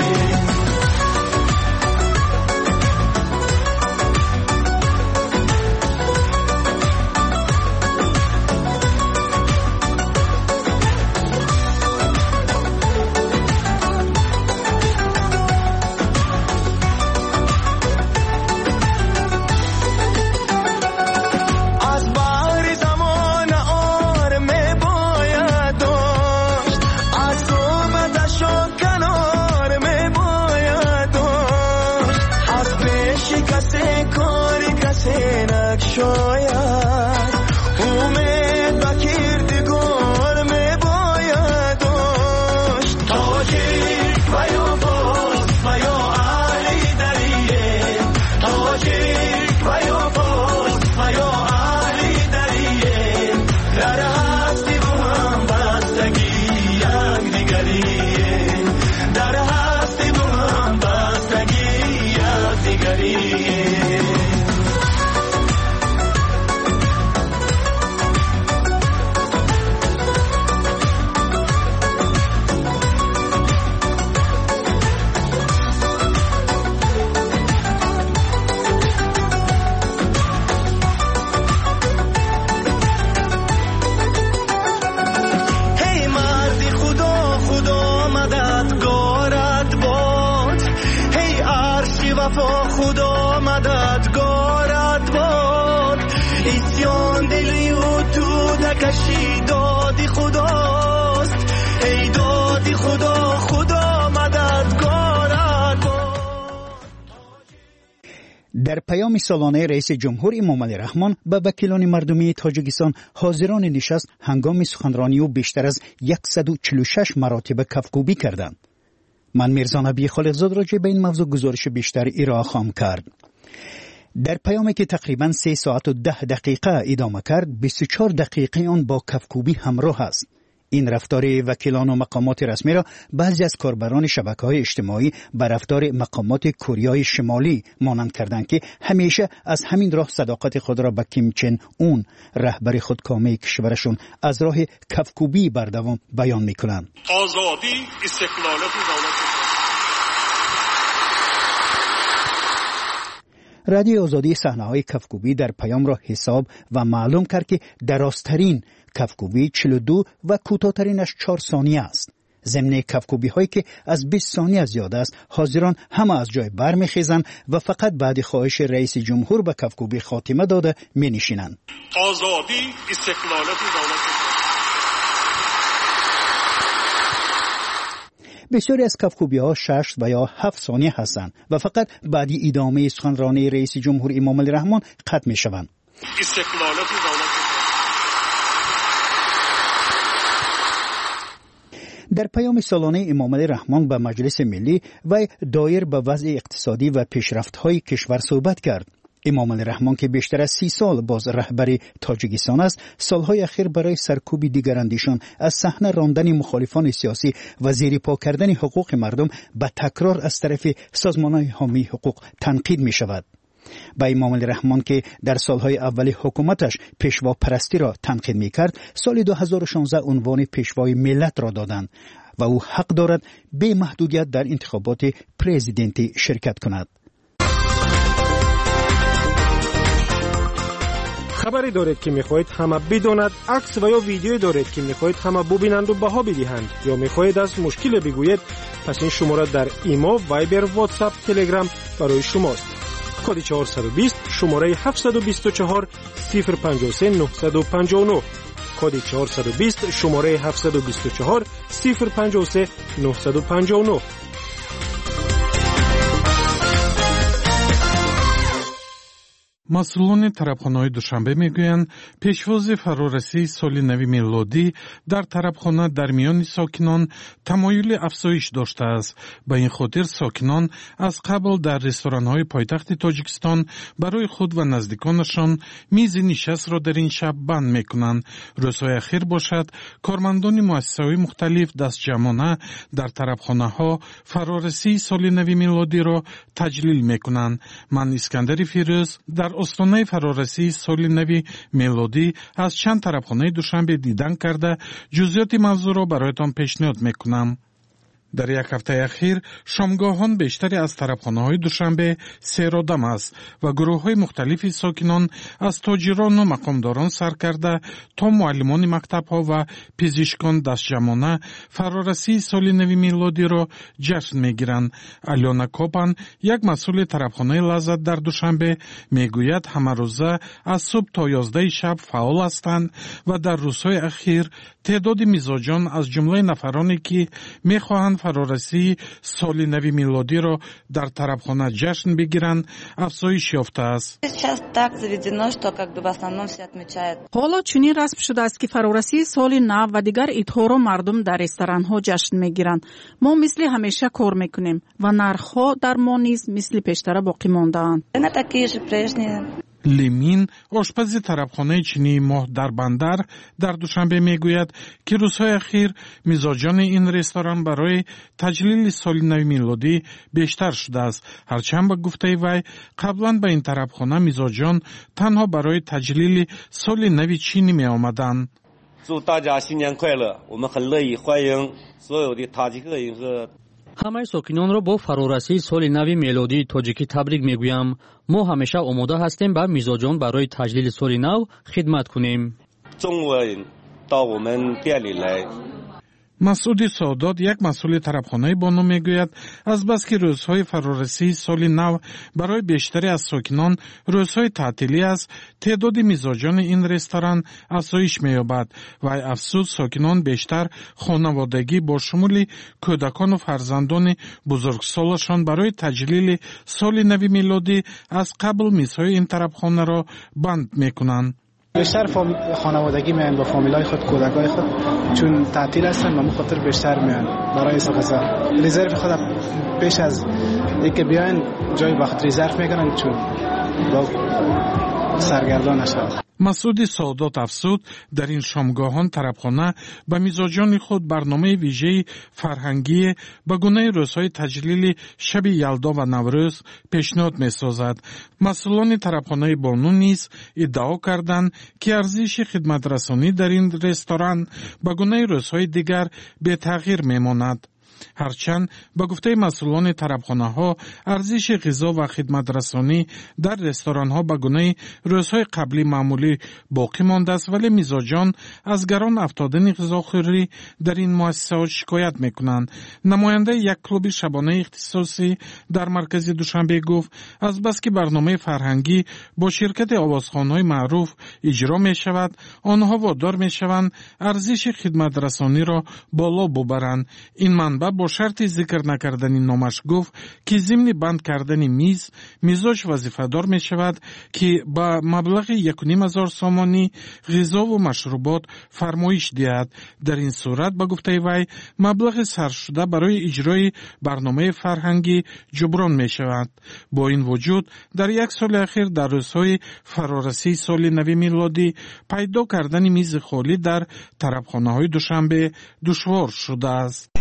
در پیام سالانه رئیس جمهور امام علی رحمان به وکیلان مردمی تاجیکستان حاضران نشست هنگام سخنرانی او بیشتر از صد و چهل و شش مراتب کفگویی کردند. من میرزا نبی خالقزاد راجع به این موضوع گزارش بیشتر ارائه خواهم کرد. در پیامی که تقریباً سه ساعت و ده دقیقه ادامه کرد، بیست و چهار دقیقه آن با کفگویی همراه است. این رفتار وکیلان و مقامات رسمی را بعضی از کاربران شبکه‌های اجتماعی به رفتار مقامات کره شمالی مانند کردند که همیشه از همین راه صداقت خود را به کیم چن اون رهبر خودکامه کشورشون از راه کفگویی بردوام بیان میکنند. آزادی استقلالت دولت. رادیو آزادی صحنه‌های کفگویی در پیام را حساب و معلوم کرد که درازترین کفگویی چهل و دو و کوتاه‌ترینش چهار ثانیه است. ضمن کفکوبی هایی که از بیست ثانیه زیاد است، حاضران همه از جای برمیخیزند و فقط بعد خواهش رئیس جمهور به کفکوبی خاتمه داده می نشینند. آزادی استقلالت دولت. بسیاری از کفکوبی ها شش و یا هفت ثانیه هستند و فقط بعدی ادامه سخنرانی رئیس جمهور امام علی رحمان ختم می شوند. استقلالت دولت. در پیام سالانه امام علی رحمان به مجلس ملی و دایر به وضع اقتصادی و پیشرفت‌های کشور صحبت کرد. امام علی رحمان که بیشتر از سی سال باز رهبری تاجیکستان است، سالهای اخیر برای سرکوب دیگراندیشان از صحنه راندن مخالفان سیاسی و زیرپا کردن حقوق مردم به تکرار از طرف سازمان‌های حامی حقوق تنقید می شود. با امام علی رحمان که در سالهای اولی حکومتش پیشوا پرستی را تنقید می کرد، سال دو هزار و شانزده عنوان پیشوای ملت را دادند و او حق دارد بی محدودیت در انتخابات پرزیدنتی شرکت کند. خبری دارید که میخواهید همه بداند، عکس و یا ویدیویی دارید که میخواهید همه ببینند و بها بدهند، یا میخواهید از مشکل بگویید، پس این شماره در ایمو، وایبر، واتساپ، تلگرام برای شماست. کد چهارصد و بیست شماره هفتصد و بیست و چهار صفر پنجاه و سه نهصد و پنجاه و نه. کد چهارصد و بیست شماره هفتصد و بیست و چهار صفر پنجاه و سه نهصد و پنجاه و نه. مسئولان طربخانه‌های دوشنبه میگویند پیشواز فرارسی سال نو میلادی در طربخانه در میان ساکنان تمایل افزایش داشته است. به این خاطر ساکنان از قبل در رستوران‌های پایتخت تاجیکستان برای خود و نزدیکانشان میز نشست را در این شب بند میکنند. روزهای اخیر باشد کارمندان مؤسسه‌های مختلف دست جمعانه در طربخانه‌ها فرارسی سال نو میلادی را تجلیل میکنند. من اسکندر فیروز در استانه فرارسی سال نو میلادی از چند طربخانه دوشنبه دیدن کرده جزئیات موضوع را برایتان پیشنهاد میکنم. در یک هفته اخیر شامگاهان بیشتری از طربخانه‌های دوشنبه سیرادم است و گروه‌های مختلفی ساکنان از تاجران و مقامداران سر کرده تا معلمان مکتب‌ها و پزشکان دست جمعانه فرارسی سال نو میلادی را جشن می‌گیرند. الیانا کوپان یک مسئول طربخانه لذت در دوشنبه میگوید همه روزه از صبح تا یازده شب فعال هستند و در روزهای اخیر تعداد میزاجان از جمله نفرانی که می‌خواهند فرارسی سال نو میلادی را در طربخانه جشن بگیرند افزایش یافته است. حالا چنین رسم شده است که فرارسی سال نو و دیگر ایدها مردم در رستوران‌ها جشن میگیرند. ما مثل همیشه کار میکنیم و نرخ‌ها در ما نیز مثل پیشتر باقی مانده‌اند. لیمین آشپز طربخانه چینی ماه در بندر در دوشنبه میگوید که روزهای اخیر میزاجان این رستوران برای تجلیل سال نو میلادی بیشتر شده است. هرچند به گفته وی قبلا به این طربخانه میزاجان تنها برای تجلیل سال نو چینی می آمدند. همه ساکنان را با فرارسی سال نو میلادی تاجیکی تبریک میگویم. ما همیشه آماده هستیم به میزاجان برای تجلیل سال نو خدمت کنیم. مسعود سعادات یک مسئول طربخانه بانو میگوید از بس که روزهای فرارسی سال نو برای بیشتری از ساکنان روزهای تعطیلی است، تعداد میزاجان این رستوران افزایش مییابد و افسوس ساکنان بیشتر خانوادگی با شمول کودکان و فرزندان بزرگسالشان برای تجلیل سال نو میلادی از قبل میزهای این طربخانه را بند میکنند. بیشتر خانوادگی میان با فامیلای خود، کودکای خود، چون تعطیل هستن و مخاطر بیشتر میان برای استفاده. رزرو خود پیش از اینکه بیاین جای وقت رزرو میکنن چون با سرگردان نشود. مسعود سعادات افزود در این شامگاهان طربخانه به میزاجان خود برنامه ویژه فرهنگی به گونه روزهای تجلیل شب یلدا و نوروز پیشنهاد می‌سازد. مسئولان طربخانه بانو نیز ادعا کردند که ارزش خدمت رسانی در این رستوران به گونه روزهای دیگر به تغییر میماند. هرچند به گفته مسئولان طرفخانه‌ها ارزش غذا و خدمت رسانی در رستوران‌ها به گونه روزهای قبلی معمولی باقی مانده است، ولی میزاجان از گران افتادن غذاخوری در این مؤسسات شکایت میکنند. نماینده یک کلوب شبانه اختصاصی در مرکز دوشنبه گفت از بس که برنامه فرهنگی با شرکت آوازخوان‌های معروف اجرا می شود، آنها وادار می شوند ارزش خدمت رسانی را بالا ببرند. این منبع با شرط ذکر نکردن نامش گفت که ضمن بند کردن میز میزاج وظیفه‌دار می شود که با مبلغ یک و نیم هزار سامانی غذا و مشروبات فرمایش دهد. در این صورت به گفته وی مبلغ صرف شده برای اجرای برنامه فرهنگی جبران می شود. با این وجود در یک سال اخیر در روزهای فرارسی سال نو میلادی پیدا کردن میز خالی در طرفخانه‌های دوشنبه دشوار شده است.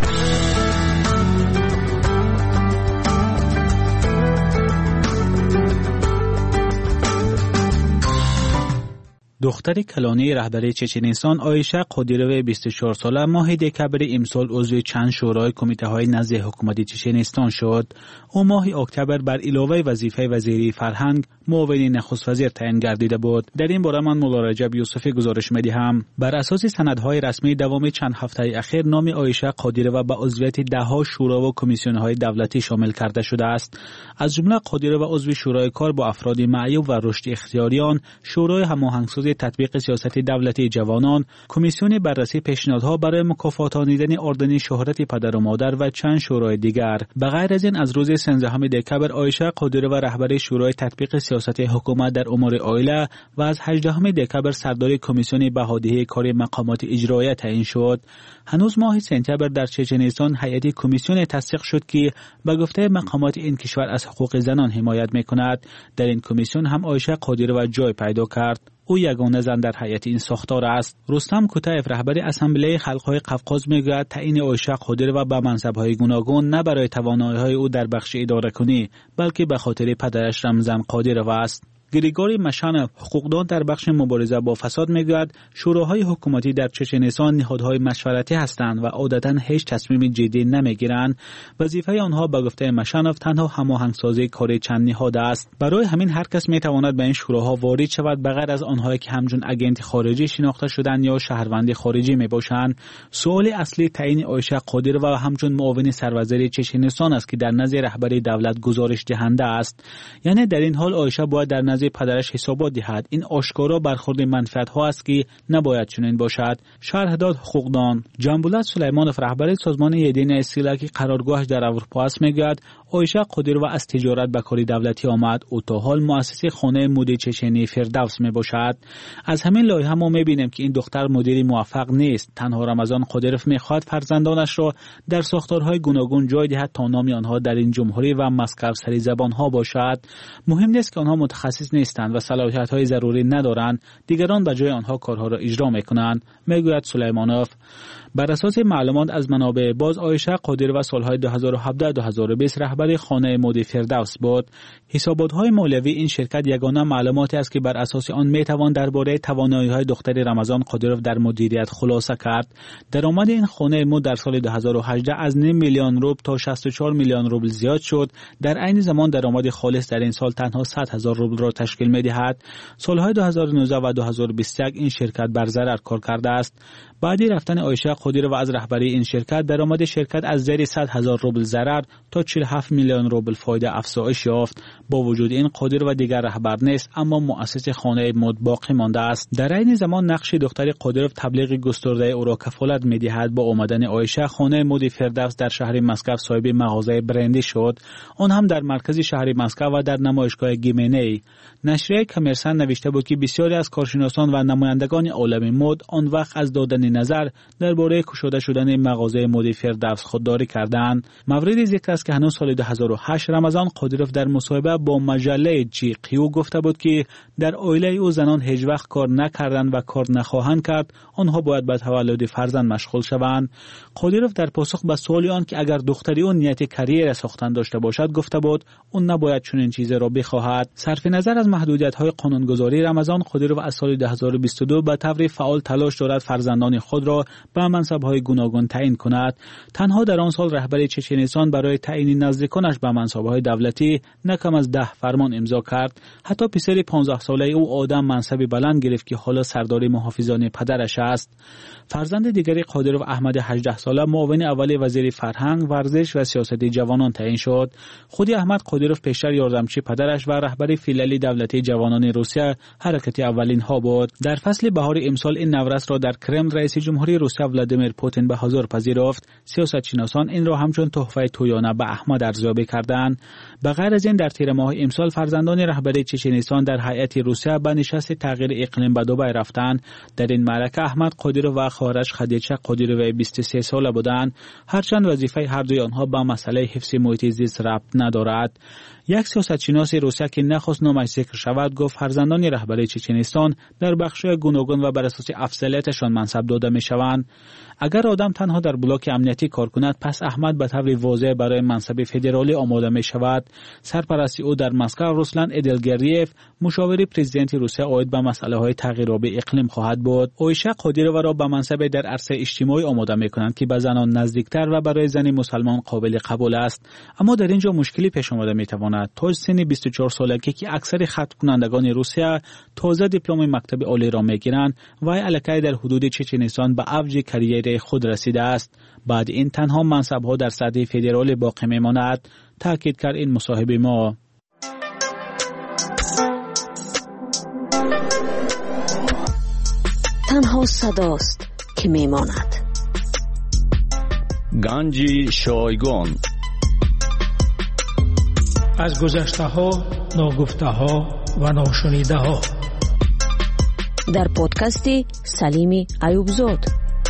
دختر کلانی رهبر چچنستان آیشه قادیروی بیست و چهار ساله ماه دکبر امسال عضو چند شورای کمیته های نزد حکومت چچنستان شد. او ماه اکتبر بر علاوه وظیفه وزیری فرهنگ معاون نخست وزیر تعیین گردیده بود. در این باره من مولا رجب یوسفی گزارش می‌دهم. بر اساس سندهای رسمی دوام چند هفته اخیر نام آیشه قادیروی به عضویت ده‌ها شورا و کمیسیون‌های دولتی شامل کرده شده است. از جمله قادیروی عضو شورای کار با افراد معیوب و رشد اختیاریان، شورای هماهنگسازی تطبیق سیاست دولتی جوانان، کمیسیون بررسی پیشنهادها برای مکافاتانیدن اردن شهرت پدر و مادر و چند شورای دیگر. به غیر از این از روز سیزدهم دکبر آیشه قادیروی رهبر شورای تطبیق سیاست حکومت در امور عائله و از هجدهم دکبر سردار کمیسیون بهادهی کار مقامات اجرایی تعیین شد. هنوز ماه سپتامبر در چچنستان هیئت کمیسیون تصدیق شد که به گفته مقامات این کشور از حقوق زنان حمایت می‌کند. در این کمیسیون هم آیشه قادیروی جای پیدا کرد. او یگانه زن در هیئت این ساختار است. رستم کوتایف رهبر اسامبله خلق‌های قفقاز میگوید تعیین آیشه قادیروی به منصب‌های گوناگون نه برای توانایی‌های او در بخش اداره‌کنی بلکه به خاطر پدرش رمزان قادیروی است. گریگوری مشانوف حقوقدان در بخش مبارزه با فساد میگوید شوراهای حکومتی در چچنستان نهادهای مشورتی هستند و عادتاً هیچ تصمیم جدی نمیگیرند. وظیفه آنها به گفته مشانوف تنها هماهنگسازی کار چند نهاد است. برای همین هر کس میتواند به این شوراها وارد شود بغیر از آنهایی که همچون اگنت خارجی شناخته شدند یا شهروند خارجی میباشند. سوال اصلی تعیین آیشه قادیروی و همچون معاون سروزیر چچنستان است که در نزد رهبر دولت گزارش دهنده است. یعنی در این حال آیشه باید در نزد پدرش حسابات دهد. این آشکارا برخورد منفعت ها است که نباید چنین باشد. شرح داد حقوقدان جنبولت سلیمانوف رهبر سازمان یدین استیلا که قرارگاهش در اروپا است میگوید آیشه قادیروی از تجارت به کار دولتی آمد. او تا حال مؤسس خانه مد چچنی فردوس میباشد. از همین لایحه ما میبینیم که این دختر مدیری موفق نیست. تنها رمضان قادیروف میخواد فرزندانش را در ساختارهای گوناگون جای دهد تا نام آنها در این جمهوری و مسکر سری زبان ها باشد. مهم نیست که آنها متخصص نیستند و صلاحیت های ضروری ندارند، دیگران به جای آنها کارها را اجرا میکنند، میگوید سلیمانوف. بر اساس معلومات از منابع باز آیشه قادیروی سالهای دو هزار و هفده تا دو هزار و بیست رهبر خانه مد فردوس بود. حسابات‌های مالیوی این شرکت یگانه معلوماتی است که بر اساس آن میتوان درباره توانایی‌های دختر رمضان قادیروف در مدیریت خلاصه کرد. درآمد این خانه مد در سال دو هزار و هجده از نیم میلیون روبل تا شصت و چهار میلیون روبل زیاد شد. در عین زمان درآمد خالص در این سال تنها صد هزار روبل را تشکیل می‌دهد. سالهای دو هزار و نوزده و دو هزار و بیست و یک این شرکت بر ضرر کار کرده است. بعد رفتن آیشه قادیروی از رهبری این شرکت درآمد شرکت از زیر صد هزار روبل ضرر تا چهل و هفت میلیون روبل فایده افزایش یافت. با وجود این قادیروی دیگر رهبر نیست اما مؤسس خانه مد باقی مانده است. در این زمان نقش دختر قادیروف تبلیغ گسترده او را کفالت می‌دهد. با آمدن آیشه خانه مد فردوس در شهر مسکو صاحب مغازه برندی شد، آن هم در مرکز شهر مسکو و در نمایشگاه گیمنی. نشریه کمرسن نوشته بود که بسیاری از کارشناسان و نمایندگان عالم مد آن وقت از دادن نظر درباره کشوده شدن مغازه مد فردوس خودداری کردند. مورد ذکر است که هنوز سال دو هزار و هشت رمضان قادیروف در مصاحبه با مجله جی قیو گفته بود که در عائله او زنان هیچ وقت کار نکردند و کار نخواهند کرد، آنها باید به تولد فرزند مشغول شوند. قادیروف در پاسخ به سوال آن که اگر دختری او نیت کریر ساختن داشته باشد گفته بود اون نباید چنین چیزی را بخواهد. صرف نظر بیشتر از محدودیت‌های قانونگذاری رمضان قادیروف از سال دو هزار و بیست و دو به طور فعال تلاش دارد فرزندان خود را به منصب‌های گوناگون تعیین کند. تنها در آن سال رهبر چچنستان برای تعیین نزدیکانش به منصب‌های دولتی نکم از ده فرمان امضا کرد. حتی پسر پانزده ساله او آدم منصب بلند گرفت که حالا سردار محافظان پدرش است. فرزند دیگری قادیروف احمد هجده ساله معاون اول وزیر فرهنگ، ورزش و سیاست جوانان تعیین شد. خود احمد قادیروف پیشتر یاردمچی پدرش و رهبر فیلال دولتی جوانان روسیه حرکت اولین ها بود. در فصل بهار امسال این نورس را در کرمل رئیس جمهوری روسیه ولادیمیر پوتین به حضور پذیرفت. سیاستشناسان این را همچون تحفه تویانه به احمد ارزیابی کردند. به غیر از این در تیر ماه امسال فرزندان رهبری چچنستان در هیئت روسیه به نشست تغییر اقلیم به دبی رفتند. در این معرکه احمد قادیروف و خواهرش خدیجه قادیروف بیست و سه ساله بودند. هرچند وظیفه هر دوی آنها به مسئله حفظ محیط زیست ربط ندارد. یک سیاستشناس روسیه که نخواست نامش ذکر شود گفت فرزندان رهبری چچنستان در بخش‌های گوناگون و بر اساس افضلیتشان منصب داده می‌شوند. اگر آدم تنها در بلاک امنیتی کار کند پس احمد به طور واضح برای منصب فدرالی آماده می‌شود. سرپرستی او در مسکو روسلان ادلگریف مشاور پرزیدنت روسیه عاید به مسائل تغییرآب اقلیم خواهد بود. اویشا قادیروف را به منصب در عرصه اجتماعی آماده می‌کنند که به زنان نزدیکتر و برای زن مسلمان قابل قبول است. اما در اینجا مشکلی پیش آمده می‌تواند. تا سن بیست و چهار سالگی که اکثر ختم کنندگان روسیه تازه دیپلم مکتب عالی را می‌گیرند و الکی در حدود چچنستان به اوج کریر خود رسیده است. بعد این تنها منصب‌ها در سطح فدرال باقی می‌ماند، تاکید کرد این مصاحبه ما. تنها صداست که می‌ماند. گنج شایگان. از گذشته ها، ناگفته ها و ناشنیده ها در پادکست سلیم ایوبزاد.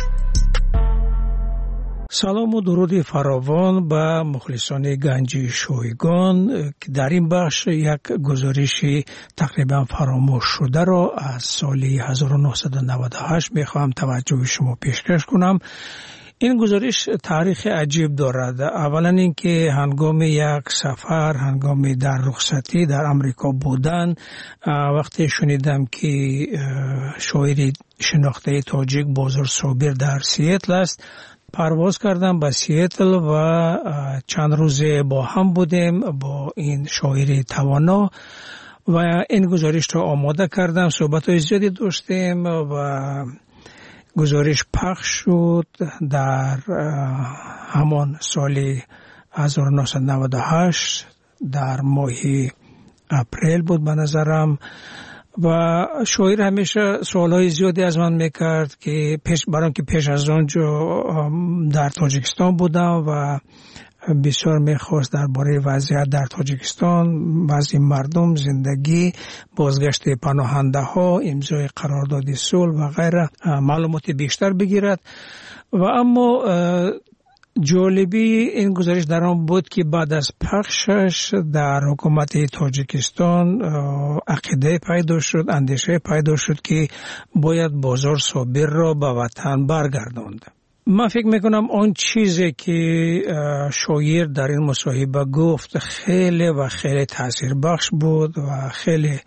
سلام و درود فراوان به مخلصان گنج شایگان که در این بخش یک گزارش تقریبا فراموش شده را از سال هزار و نهصد و نود و هشت میخواهم توجه شما پیشکش کنم. این گزارش تاریخ عجیب دارد. اولا اینکه هنگام یک سفر، هنگام در رخصتی در امریکا بودن، وقتی شنیدم که شاعر شناخته تاجیک بازار صابر در سیاتل است، پرواز کردم به سیاتل و چند روزه با هم بودیم با این شاعر توانا و این گزارش را آماده کردم. صحبت‌های زیادی داشتیم و گزارش پخش شد در همان سال هزار و نهصد و نود و هشت در ماه اپریل بود به نظرم و شاعر همیشه سوالهای زیادی از من میکرد که پیش برام که پیش از آنجا در تاجیکستان بودم و بسیار میخواست درباره وضعیت در تاجیکستان، وضع مردم، زندگی، بازگشت پناهنده ها، امضای قرارداد صلح و غیره معلومات بیشتر بگیرد. و اما جالبی این گزارش در آن بود که بعد از پخشش در حکومت تاجیکستان عقیده پیدا شد، اندیشه پیدا شد که باید بازار صابر را به وطن برگرداند. من فکر میکنم آن چیزی که شاعر در این مصاحبه گفت خیلی و خیلی تأثیر بخش بود و خیلی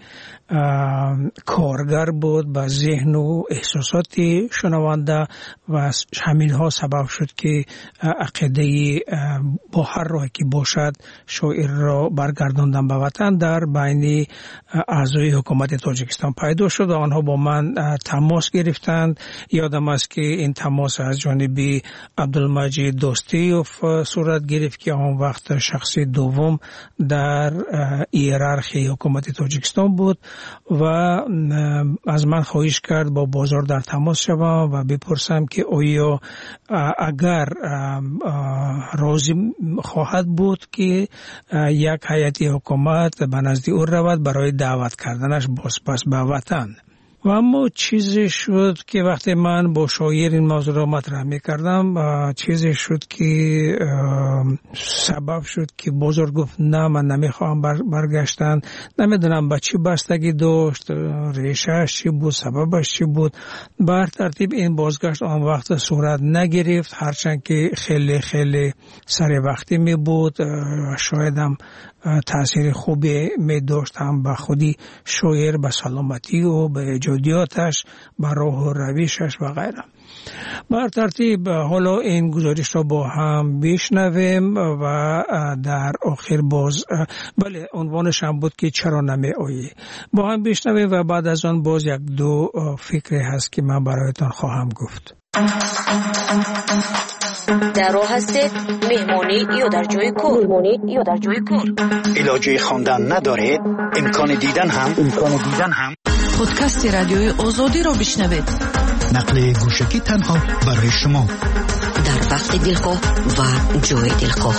کارگر بود به ذهن و احساسات شنونده و همین ها سبب شد که عقیده با هر راهی که باشد شاعر را برگرداندن به وطن در بین اعضای حکومت تاجیکستان پیدا شد و آنها با من تماس گرفتند. یادم است که این تماس از جانب عبدالمجید دوستیوف صورت گرفت که آن وقت شخصی دوم در هیرارخی حکومت تاجیکستان بود و از من خواهش کرد با بازار در تماس شوم و بپرسم که آیا اگر راضی خواهد بود که یک هیئت حکومت به نزد او رود برای دعوت کردنش بازپس به وطن. و اما چیزی شد که وقتی من با شاعر این موضوع را مطرح میکردم چیزی شد که سبب شد که بزرگ گفت نه من نمیخوام برگشتن. نمیدونم به چی بستگی داشت، ریشهش چی بود، سببش چی بود. بر ترتیب این بازگشت آن وقت صورت نگرفت، هرچند که خیلی خیلی سر وقتی می بود. شاید هم تأثیر خوبی می داشت هم به خودی شاعر، به سلامتی و به ایجادیاتش، به راه و رویشش و غیره. بر ترتیب حالا این گزارش را با هم بشنویم و در آخر باز بله عنوانش هم بود که چرا نمی آیی. با هم بشنویم و بعد از آن باز یک دو فکری هست که من برایتان خواهم گفت. در راه هستید مهمانی یا در جای کار؟ مهمانی یا در جای کار؟ علاجه خواندن ندارید؟ امکان دیدن هم امکان دیدن هم پادکست رادیوی آزادی را بشنوید. نقل گوشکی تنها برای شما در وقت دلخواه و جای دلخواه.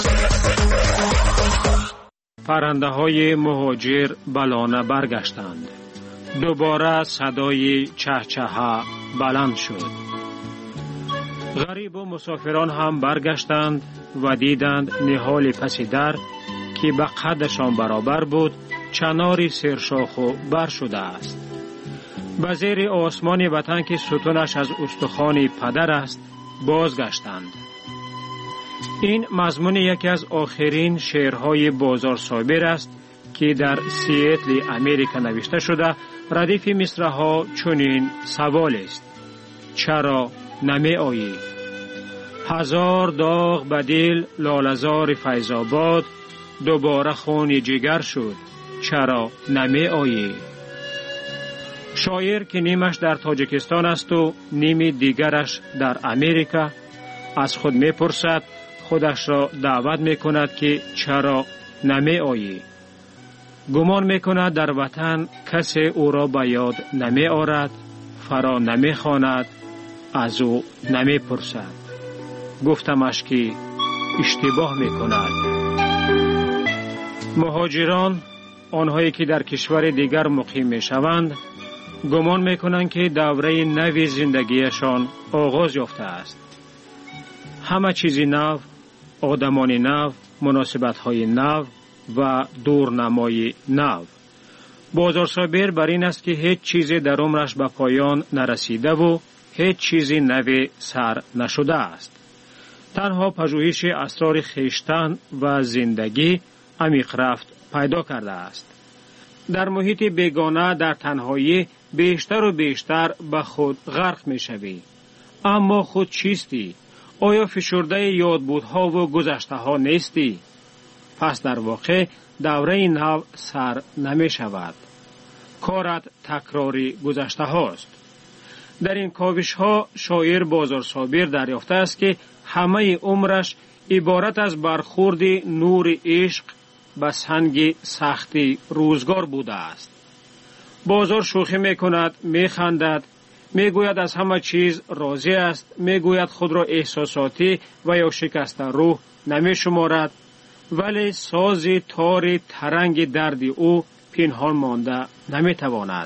پرنده های مهاجر بلانه برگشتند. دوباره صدای چهچه بلند شد. غریب و مسافران هم برگشتند و دیدند نهال پس در که به قدشان برابر بود چناری سرشاخ و بر شده است. به زیر آسمان وطن که ستونش از استخوان پدر است بازگشتند. این مضمون یکی از آخرین شعرهای بازار صابر است که در سیاتل امریکا نوشته شده. ردیف مصرعها چنین سوال است: چرا نمی آیی؟ هزار داغ به دل لاله‌زار فیض‌آباد، دوباره خون جگر شد چرا نمی آیی؟ شاعر که نیمش در تاجیکستان است و نیم دیگرش در امریکا از خود می پرسد، خودش را دعوت می کند که چرا نمی آیی؟ گمان می کند در وطن کسی او را به یاد نمی آرد، فرا نمی خواند، از او نمی پرسد. گفتمش که اشتباه می کند. مهاجران، آنهایی که در کشور دیگر مقیم می شوند، گمان می کنند که دوره نوی زندگیشان آغاز یافته است. همه چیزی نو، آدمان نو، مناسبت های نو و دورنمای نو. بازار صابر بر این است که هیچ چیزی در عمرش به پایان نرسیده و هیچ چیزی نوی سر نشده است. تنها پژوهش اسرار خویشتن و زندگی عمیق رفت پیدا کرده است. در محیط بیگانه در تنهایی بیشتر و بیشتر به خود غرق می شوی. اما خود چیستی؟ آیا فشرده یادبودها و گذشته ها نیستی؟ پس در واقع دوره نو سر نمی شود. کارت تکراری گذشته هاست. در این کاوش ها شاعر بازار صابر دریافته است که همه عمرش عبارت از برخورد نور عشق به سنگ سختی روزگار بوده است. بازار شوخی می کند، می خندد، می گوید از همه چیز راضی است، می گوید خود را احساساتی و یا شکسته روح نمی شمارد، ولی ساز تار ترنگ درد او پنهان مانده نمی تواند.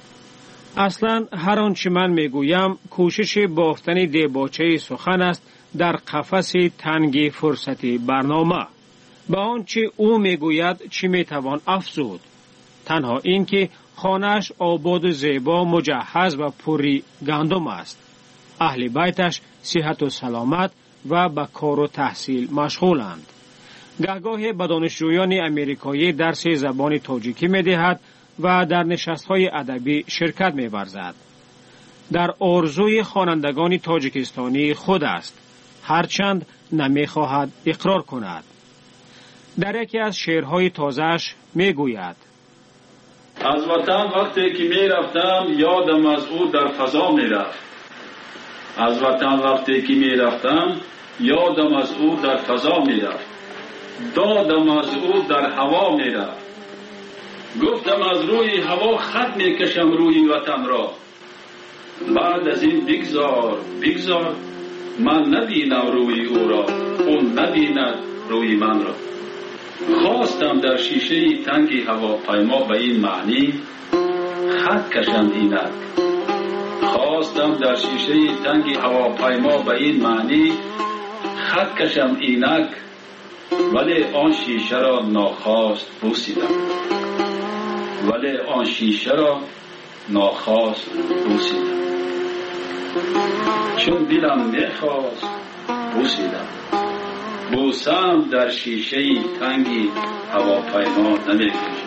اصلا هر آنچه من می گویم کوشش بافتن دیباچه سخن است در قفس تنگ فرصتی برنامه. به آنچه او می گوید چی می توان افزود؟ تنها این که خانه‌اش آباد و زیبا، مجهز و پری گندم است. اهل بیتش صحت و سلامت و به کار و تحصیل مشغولند. گهگاهی به دانشجویان امریکایی درس زبان تاجیکی می دهد و در نشست‌های ادبی شرکت می ورزد. در آرزوی خوانندگان تاجیکستانی خود است، هرچند نمی خواهد اقرار کند. در یکی از شعرهای تازه‌اش می گوید: از وطن وقتی که می رفتم یادم از او در فضا می رفت. از وطن وقتی که می رفتم یادم از او در فضا می رفت. دادم از او در هوا می رفت. گفتم از روی هوا خط می کشم روی وطن را. بعد از این بگذار بگذار من نبینم روی او را، اون نبیند روی من را. خواستم در شیشه تنگی هواپیما به این معنی خط کشم اینک. خواستم در شیشه تنگ هواپیما به این معنی خط کشم اینک، ولی آن شیشه را ناخواست بوسیدم. ولی آن شیشه را ناخواست بوسیدم. چون دلم میخواست بوسیدم. بوسم در شیشه تنگی هواپیما نمیکشم.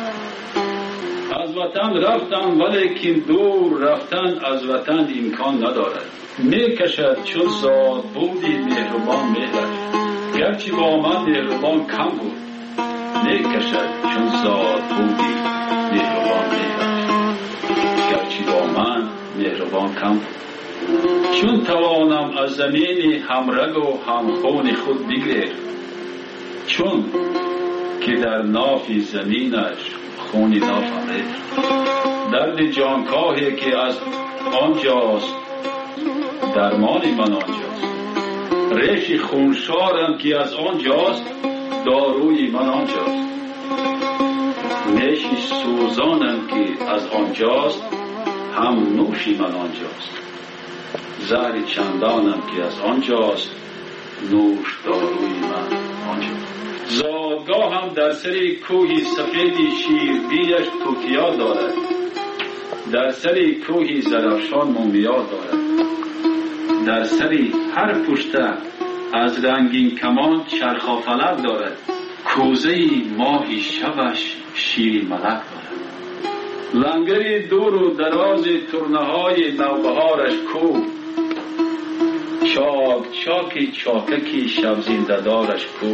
از وطن رفتم ولیکن دور رفتن از وطن امکان ندارد. میکشد چون زاد بودی مهربان مهرش، گرچه با من مهربان کم بود. میکشد چون زاد بودی مهربان مهرش، گرچه با من مهربان کم بود. چون توانم از زمین همرگ و همخون خود بگیر، چون که در ناف زمینش خونی نافم ریخت. درد جانکاهی که از آنجاست درمانی من آنجاست. ریش خونشارم که از آنجاست داروی من آنجاست. نیش سوزانم که از آنجاست هم نوشی من آنجاست. زهر چندانم که از آنجاست نوش داروی من آنجاست. زادگاه هم در سر کوهی سفیدی شیربیش توتیا دارد. در سر کوهی زرافشان مومیا دارد. در سر هر پشته از رنگین کمان چرخافلک دارد. کوزه ماهی شبش شیر ملک دارد. لنگری دور و دراز ترنه‌های نوبهارش کو، چاک چاکی چاککی شب زنده دارش کو.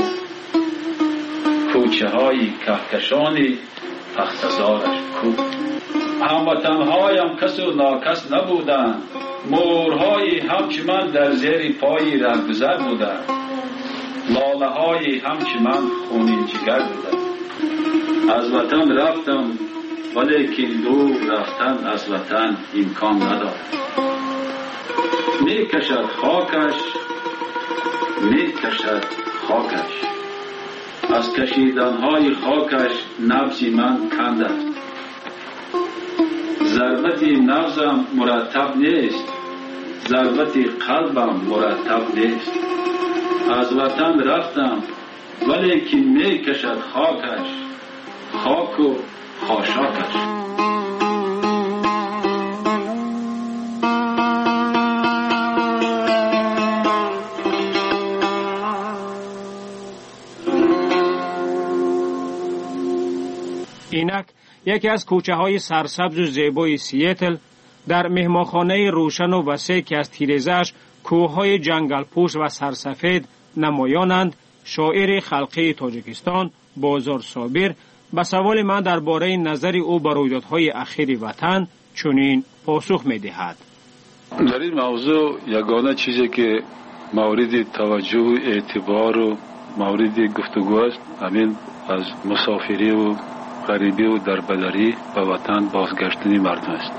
کوچه های کهکشانی اختزارش کو. هموطنهایم کس و ناکس نبودند. مورهای همچه من در زیر پای رهگذر بودند. لاله های همچه من خونین جگر بودند. از وطن رفتم ولیکن دور رفتن از وطن امکان ندارد. می کشد خاکش، می کشد خاکش. از کشیدنهای خاکش نبض من کند است. ضربت نبضم مرتب نیست، ضربت قلبم مرتب نیست. از وطن رفتم ولیکن می کشد خاکش، خاک و خاشاکش. اینک یکی از کوچه های سرسبز و زیبای سیاتل در مهمانخانه روشن و وسیع که از تیره‌اش کوههای جنگل پوش و سرسفید نمایانند، شاعر خلقی تاجیکستان بازار صابر به سوال من درباره نظر او بر رویدادهای اخیر وطن چنین پاسخ می‌دهد. در این موضوع یگانه چیزی که مورد توجه و اعتبار و مورد گفتگو است همین از مسافری و غریبی و دربدری به وطن بازگشتن مردم است.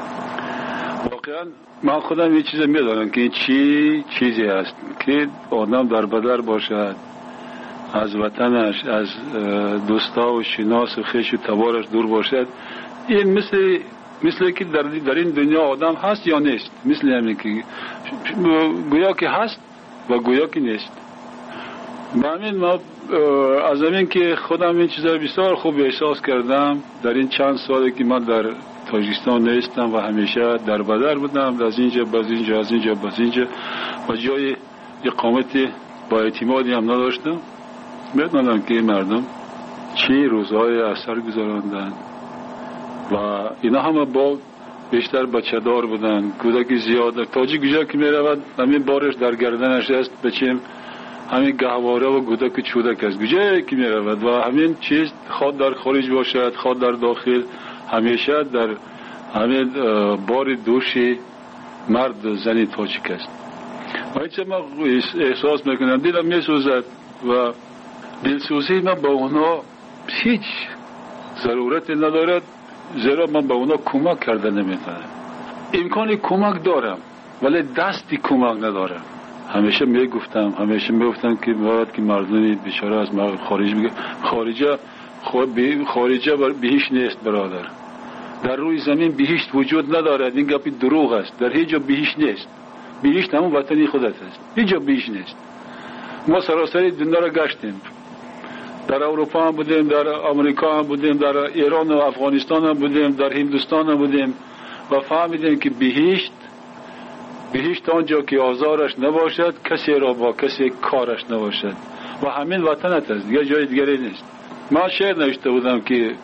واقعا من خودم یه چیز میدانم که این چی چیزی است که آدم دربدر باشد، از وطنش، از دوستا و شناس و خویش و تبارش دور باشد. این مثل مثل که در, در این دنیا آدم هست یا نیست، مثل همین که گویا که هست و گویا که نیست. به همین ما از همین که خودم این چیزا بسیار خوب احساس کردم در این چند سالی که من در تاجیکستان نیستم و همیشه در بدر بودم، از اینجا باز اینجا از اینجا باز اینجا و جای اقامت با اعتمادی هم نداشتم. میدونم که این مردم چی روزهای اثر گذراندن و اینا همه با بیشتر بچه دار بودن، کودکی زیاد. تاجیک گویا که میرود همین بارش در گردنش است، بچیم همین گهواره و کودک چودک است گویا که میرود و همین چیز خود در خارج باشد خود در داخل همیشه در همین بار دوشی مرد زنی تاجیک است. و اینچه من احساس میکنم دیدم میسوزد و دلسوزی من با اونا هیچ ضرورت ندارد، زیرا من با اونا کمک کرده نمیتونم. امکان کمک دارم ولی دستی کمک ندارم. همیشه میگفتم همیشه میگفتم که باید که مردمی بیچاره از خارج میگه خارجه خارجه به هیچ نیست برادر. در روی زمین بهشت وجود ندارد. این گپی دروغ است. در هیچ جا بهشت نیست. بهشت همون وطنی خودت است. هیچ جا بهشت نیست. ما سراسر دنیا را گشتیم. در اروپا هم بودیم، در امریکا هم بودیم، در ایران و افغانستان هم بودیم، در هندوستان هم بودیم و فهمیدیم که بهشت بهشت آنجا که آزارش نباشد، کسی را با کسی کارش نباشد و همین وطنت است، دیگه جای دیگری نیست. من شعر نوشته بودم که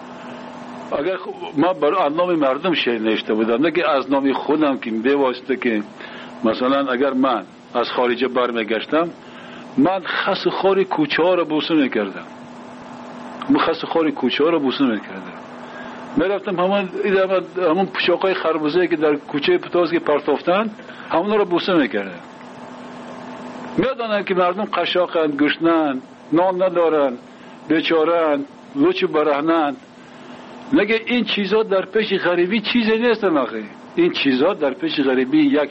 اگر ما برای از نام مردم شعر نوشته بودم، نه که از نام خودم که به واسطه که مثلا اگر من از خارج برمیگشتم، من خس خاری کوچه ها را بوسه میکردم. من خس خاری کوچه ها را بوسه میکردم. میرفتم همون همون پوشاکای خربوزه که در کوچه پتاز که پرتافتن، همون را بوسه میکردم. میدونن که مردم قشاقند، گشنند، نان ندارن، بیچارند، لوچ برهنند. نگه این چیزا در پیش غریبی چیزی نیستن. آخه این چیزا در پیش غریبی یک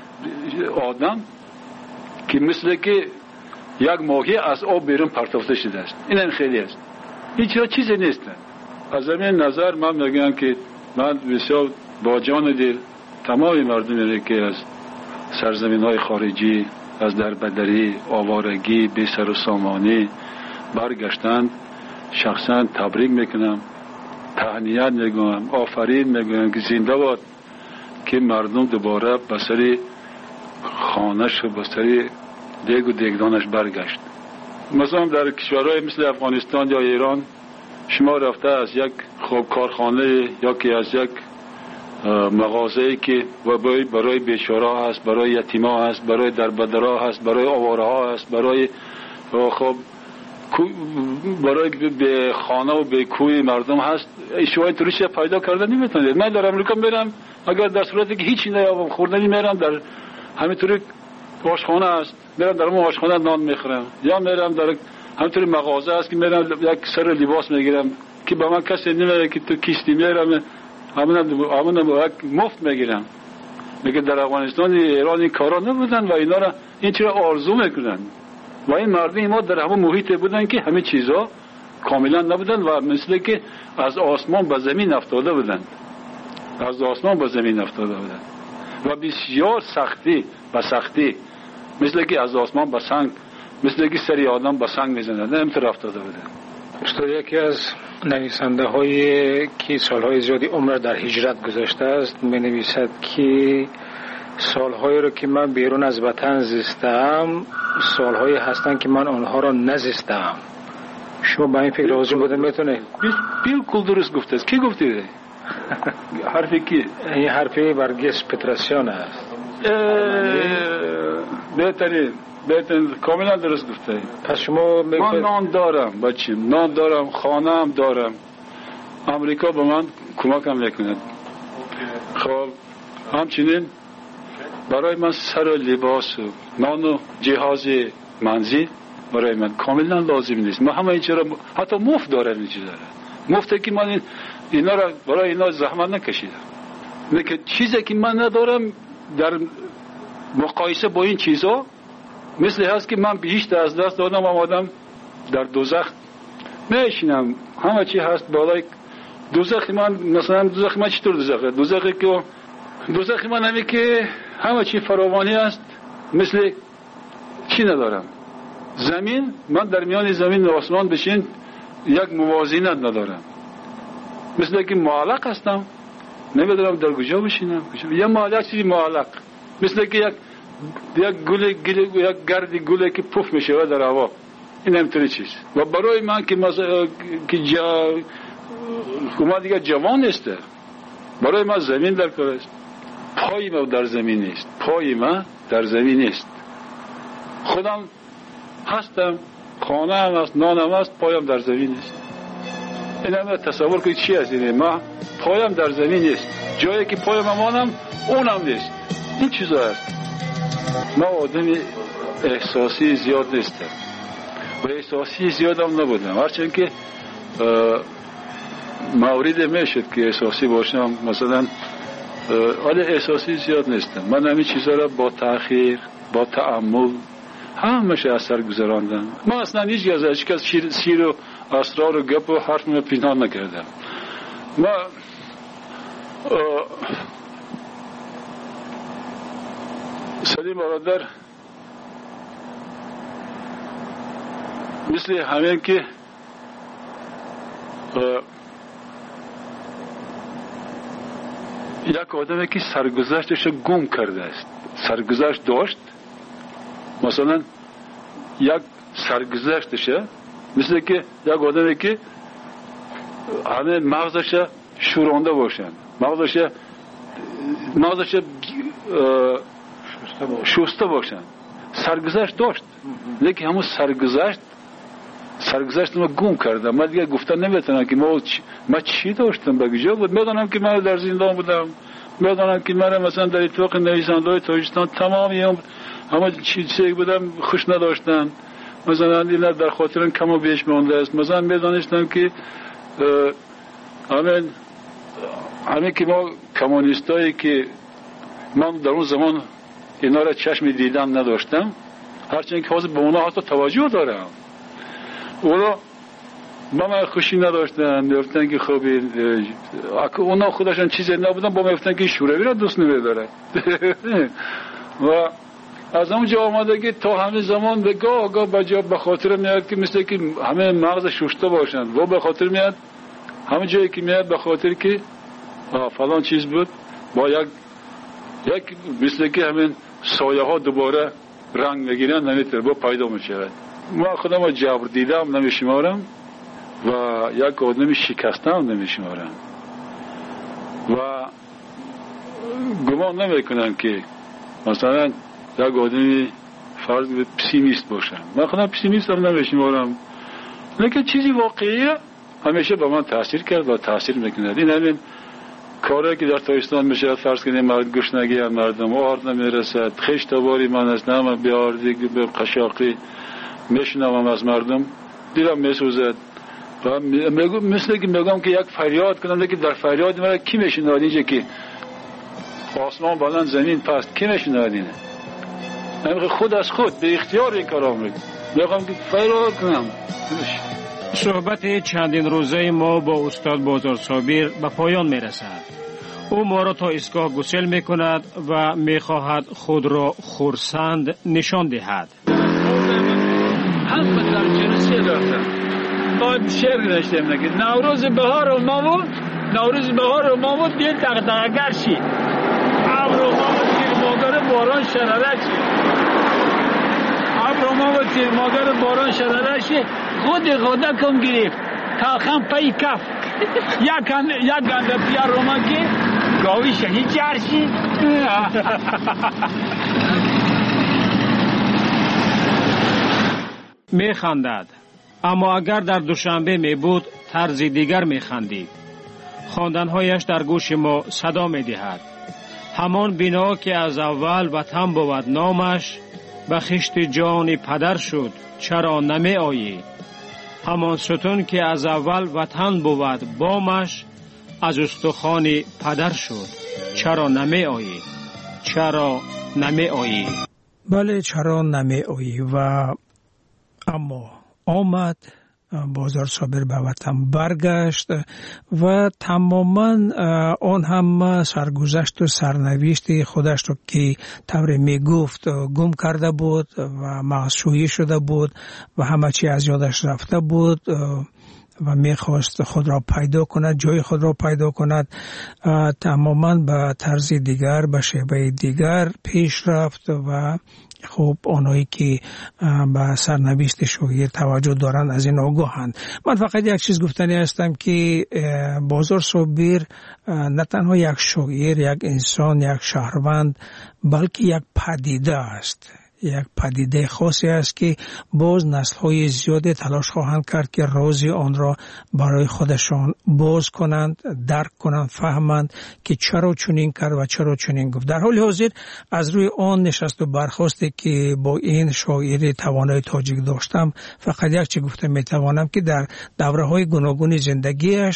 آدم که مثل که یک ماهی از آب بیرون پرتافته شده است، این خیلی است. این چیزا چیزی نیستن. از این نظر من میگم که من بسیار با جان دل تمام مردمی که از سرزمین های خارجی، از دربدری، آوارگی، بی سر و سامانی برگشتند، شخصا تبریک میکنم، تهنیت میگم، آفرین میگم که زنده باد که مردم دوباره به سر خانش و به سر دیگ و دیگدانش برگشت. مثلا در کشورهای مثل افغانستان یا ایران شما رفته از یک خوب کارخانه یا که از یک مغازه‌ای که برای بیچاره هست، برای یتیما هست، برای دربدرها هست، برای آواره ها هست، برای خب برای به خانه و به کوی مردم هست، شما توریش پیدا کردن نمیتونید. من در امریکا میرم، اگر در صورتی که هیچی نیابم خوردنی میرم در همینطوری آشخانه است، میرم در اون آشخانه نان میخورم، یا میرم در همینطوری مغازه است که میرم یک سر لباس میگیرم که به من کسی نمیگه که تو کیستی، میرم همون همون مفت میگیرم. میگه در افغانستان ایران این کارا نبودن و اینا را این چرا آرزو میکنن و این مردم ما در همون محیط بودن که همه چیزا کاملا نبودن و مثل که از آسمان به زمین افتاده بودن، از آسمان به زمین افتاده بودن و بسیار سختی و سختی مثل که از آسمان به سنگ، مثل که سری آدم به سنگ میزنن، همینطور افتاده بودن. استاد یکی از نویسنده هایی که سالهای زیادی عمر در هجرت گذاشته است می نویسد که سالهایی رو که من بیرون از وطن زیستم سالهایی هستن که من آنها را نزیستم. شما با این فکر راضی بودن میتونه؟ بالکل درست گفته است. کی گفته؟ حرفی کی؟ این حرفی برگس پتراسیان است. بهترین بهترین کاملا درست گفته. پس شما من نان دارم بچیم، نان دارم، خانه هم دارم. امریکا به من کمک هم میکند. خب همچنین برای من سر و لباس و نان و جهاز منزل برای من کاملا لازم نیست. من همه این چرا حتی مفت دارم، این چیز دارم مفته که من اینا را برای اینا زحمت نکشیدم. لیکن چیزی که من ندارم در مقایسه با این چیزا مثل هست که من بهشت از دست دادم، آمدم در دوزخ میشینم، همه چی هست بالای دوزخ. من مثلا دوزخ من چطور دوزخه؟ دوزخی که دوزخ من همی که همه چی فراوانی است، مثل چی ندارم. زمین، من در میان زمین و آسمان بشین یک موازینت ندارم، مثل که معلق هستم، نمیدونم در کجا بشینم. یا معلق چیزی معلق، مثل که یک یک گل گل یک گردی گله که پف میشه در هوا، این همینطوری چیز. و برای من که مثلا که جا ما دیگه جوان نیست، برای من زمین در کار است. پای ما در زمین نیست، پای ما در زمین نیست. خودم هستم، خانه هم هست، نانم هست، پایم در زمین نیست. این همه تصور کنید چی هست اینه؟ ما پایم در زمین نیست، جایی که پایم امانم اونم نیست. این چیزا هست. ما آدم احساسی زیاد نیستم و احساسی زیادم نبودم، هرچند که مورد میشد که احساسی باشم، مثلا ولی احساسی زیاد نیستم. من همین چیزا را با تأخیر، با تأمل همش اثر گذراندم. من اصلا هیچ از هیچ کس شیر, شیر و اسرار و گپ و حرف من پنهان نکردم. ما سلیم برادر مثل همین که یک آدمی که سرگذشتش گم کرده است، سرگذشت داشت، مثلا یک سرگذشتش مثل که یک آدمی که همه مغزش شورانده باشن، مغزش مغزش شسته باشن، سرگذشت داشت لیکن همون سرگذشت سرگذشت ما گم کرده. من دیگه گفتن نمیتونم که ما چ... ما چی داشتم بگیجا بود. میدونم که من در زندان بودم، میدونم که من مثلا در اتفاق نویسنده تاجیکستان تمامی هم همه چیزی بودم خوش نداشتن، مثلا اینا در خاطر کم و بیش مونده است. مثلا میدونستم که همین همین که ما کمونیستایی که من در اون زمان اینا را چشم دیدن نداشتم، هرچند که حاضر به اونا حتی توجه دارم، اونا با من خوشی نداشتن، میفتن که خوبی اونا خودشان چیزی نبودن، با میفتن که شوروی را دوست نمیداره. و از اونجا آمده که تا همه زمان به گاه گاه بجا به خاطر میاد که مثل که همه مغز ششته باشن و به خاطر میاد همه جایی که میاد به خاطر که فلان چیز بود با یک یک مثل که همین سایه ها دوباره رنگ میگیرن، نمیتونه با پیدا میشه. ما خودم جبر دیدم نمیشمارم و یک آدمی شکستم نمیشمارم و گمان نمیکنم که مثلا یک آدمی فرض به پسیمیست باشم. من خودم پسیمیست هم نمیشمارم، لیکن چیزی واقعیه همیشه به من تاثیر کرد و تاثیر میکنه. این همین کاری که در تاجیکستان میشه، فرض کنیم مرد گشنگی مردم آرد نمیرسد، خشت باری من از نام بیاردی به قشاقی میشنوم از مردم دیرم میسوزد و مثل که میگم که یک فریاد کنم که در فریاد مرا کی میشنواد؟ اینجا که آسمان بلند زمین پست کی میشنواد؟ اینه نمیگه خود از خود به اختیار این کارام میگم میگم که فریاد کنم. صحبت چندین روزه ما با استاد بازار صابر به پایان میرسد. او ما را تا ایستگاه گسل میکند و میخواهد خود را خرسند نشان دهد. هم در جنسی داشتم باید شعر داشتم نگه نوروز بهار و مامود نوروز بهار و مامود دیل دقدقگر شی عبر و مامود تیر مادر باران شرره شی عبر و مامود تیر مادر باران شرره شی خود خدا کم گرفت تاخم پای کف یک گنده پیار روما که گاوی شهید جرشی. می خندد، اما اگر در دوشنبه می بود طرز دیگر می خندید. خواندنهایش در گوش ما صدا می دهد. همان بنا که از اول وطن بود نامش، به خشت جان پدر شد چرا نمی آیی؟ همان ستون که از اول وطن بود بامش، از استخوان پدر شد چرا نمی آیی؟ چرا نمی آیی؟ بله چرا نمی آیی. و اما آمد بازار صابر به وطن برگشت و تماما آن هم سرگذشت و سرنوشت خودش رو که طور می گفت گم کرده بود و مغزشویی شده بود و همه چی از یادش رفته بود و میخواست خود را پیدا کند، جای خود را پیدا کند. تماما به طرز دیگر، به شیوه دیگر پیش رفت و خب آنهایی که به سرنوشت شاعر توجه دارند از این آگاهند. من فقط یک چیز گفتنی هستم که بازار صابر نه تنها یک شاعر، یک انسان، یک شهروند، بلکه یک پدیده است، یک پدیده خاصی است که باز نسل‌های زیاد تلاش خواهند کرد که راز آن را برای خودشان باز کنند، درک کنند، فهمند که چرا چنین کرد و چرا چنین گفت. در حال حاضر از روی آن نشست و برخاسته که با این شاعر توانای تاجیک داشتم، فقط یک چیز گفته میتوانم که در دوره‌های گوناگون زندگیش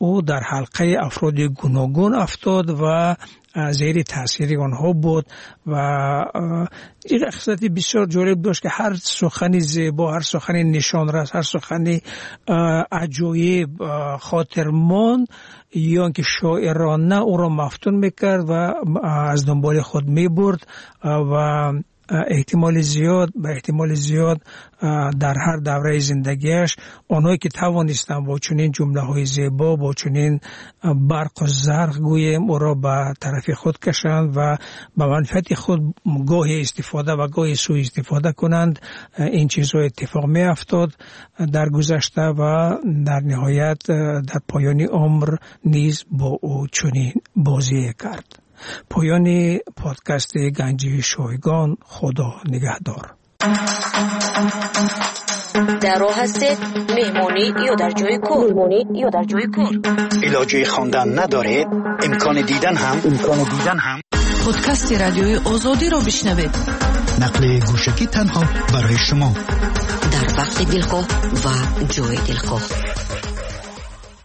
او در حلقه افراد گوناگون افتاد و زیر تاثیر آنها بود و این خصلت بسیار جالب داشت که هر سخن زیبا، هر سخن نشانرس، هر سخن عجایب خاطرمان یا که شاعرانه او را مفتون میکرد و از دنبال خود میبرد و احتمال زیاد به احتمال زیاد در هر دوره زندگیش آنهایی که توانستند با چنین جمله های زیبا، با چنین برق و زرق گویم او را به طرف خود کشند و به منفعت خود گاهی استفاده و گاهی سوء استفاده کنند، این چیزها اتفاق می افتاد در گذشته و در نهایت در پایان عمر نیز با او چنین بازی کرد. پایان پادکست گنجی شایگان. خدا نگهدار. در راه هستید مهمانی یا در جای کار؟ مهمانی یا در جای کار؟ علاجه خواندن نداره؟ امکان دیدن هم امکان دیدن هم پادکست رادیوی آزادی را بشنوید. نقل گوشکی تنها برای شما در وقت دلخواه و جای دلخواه.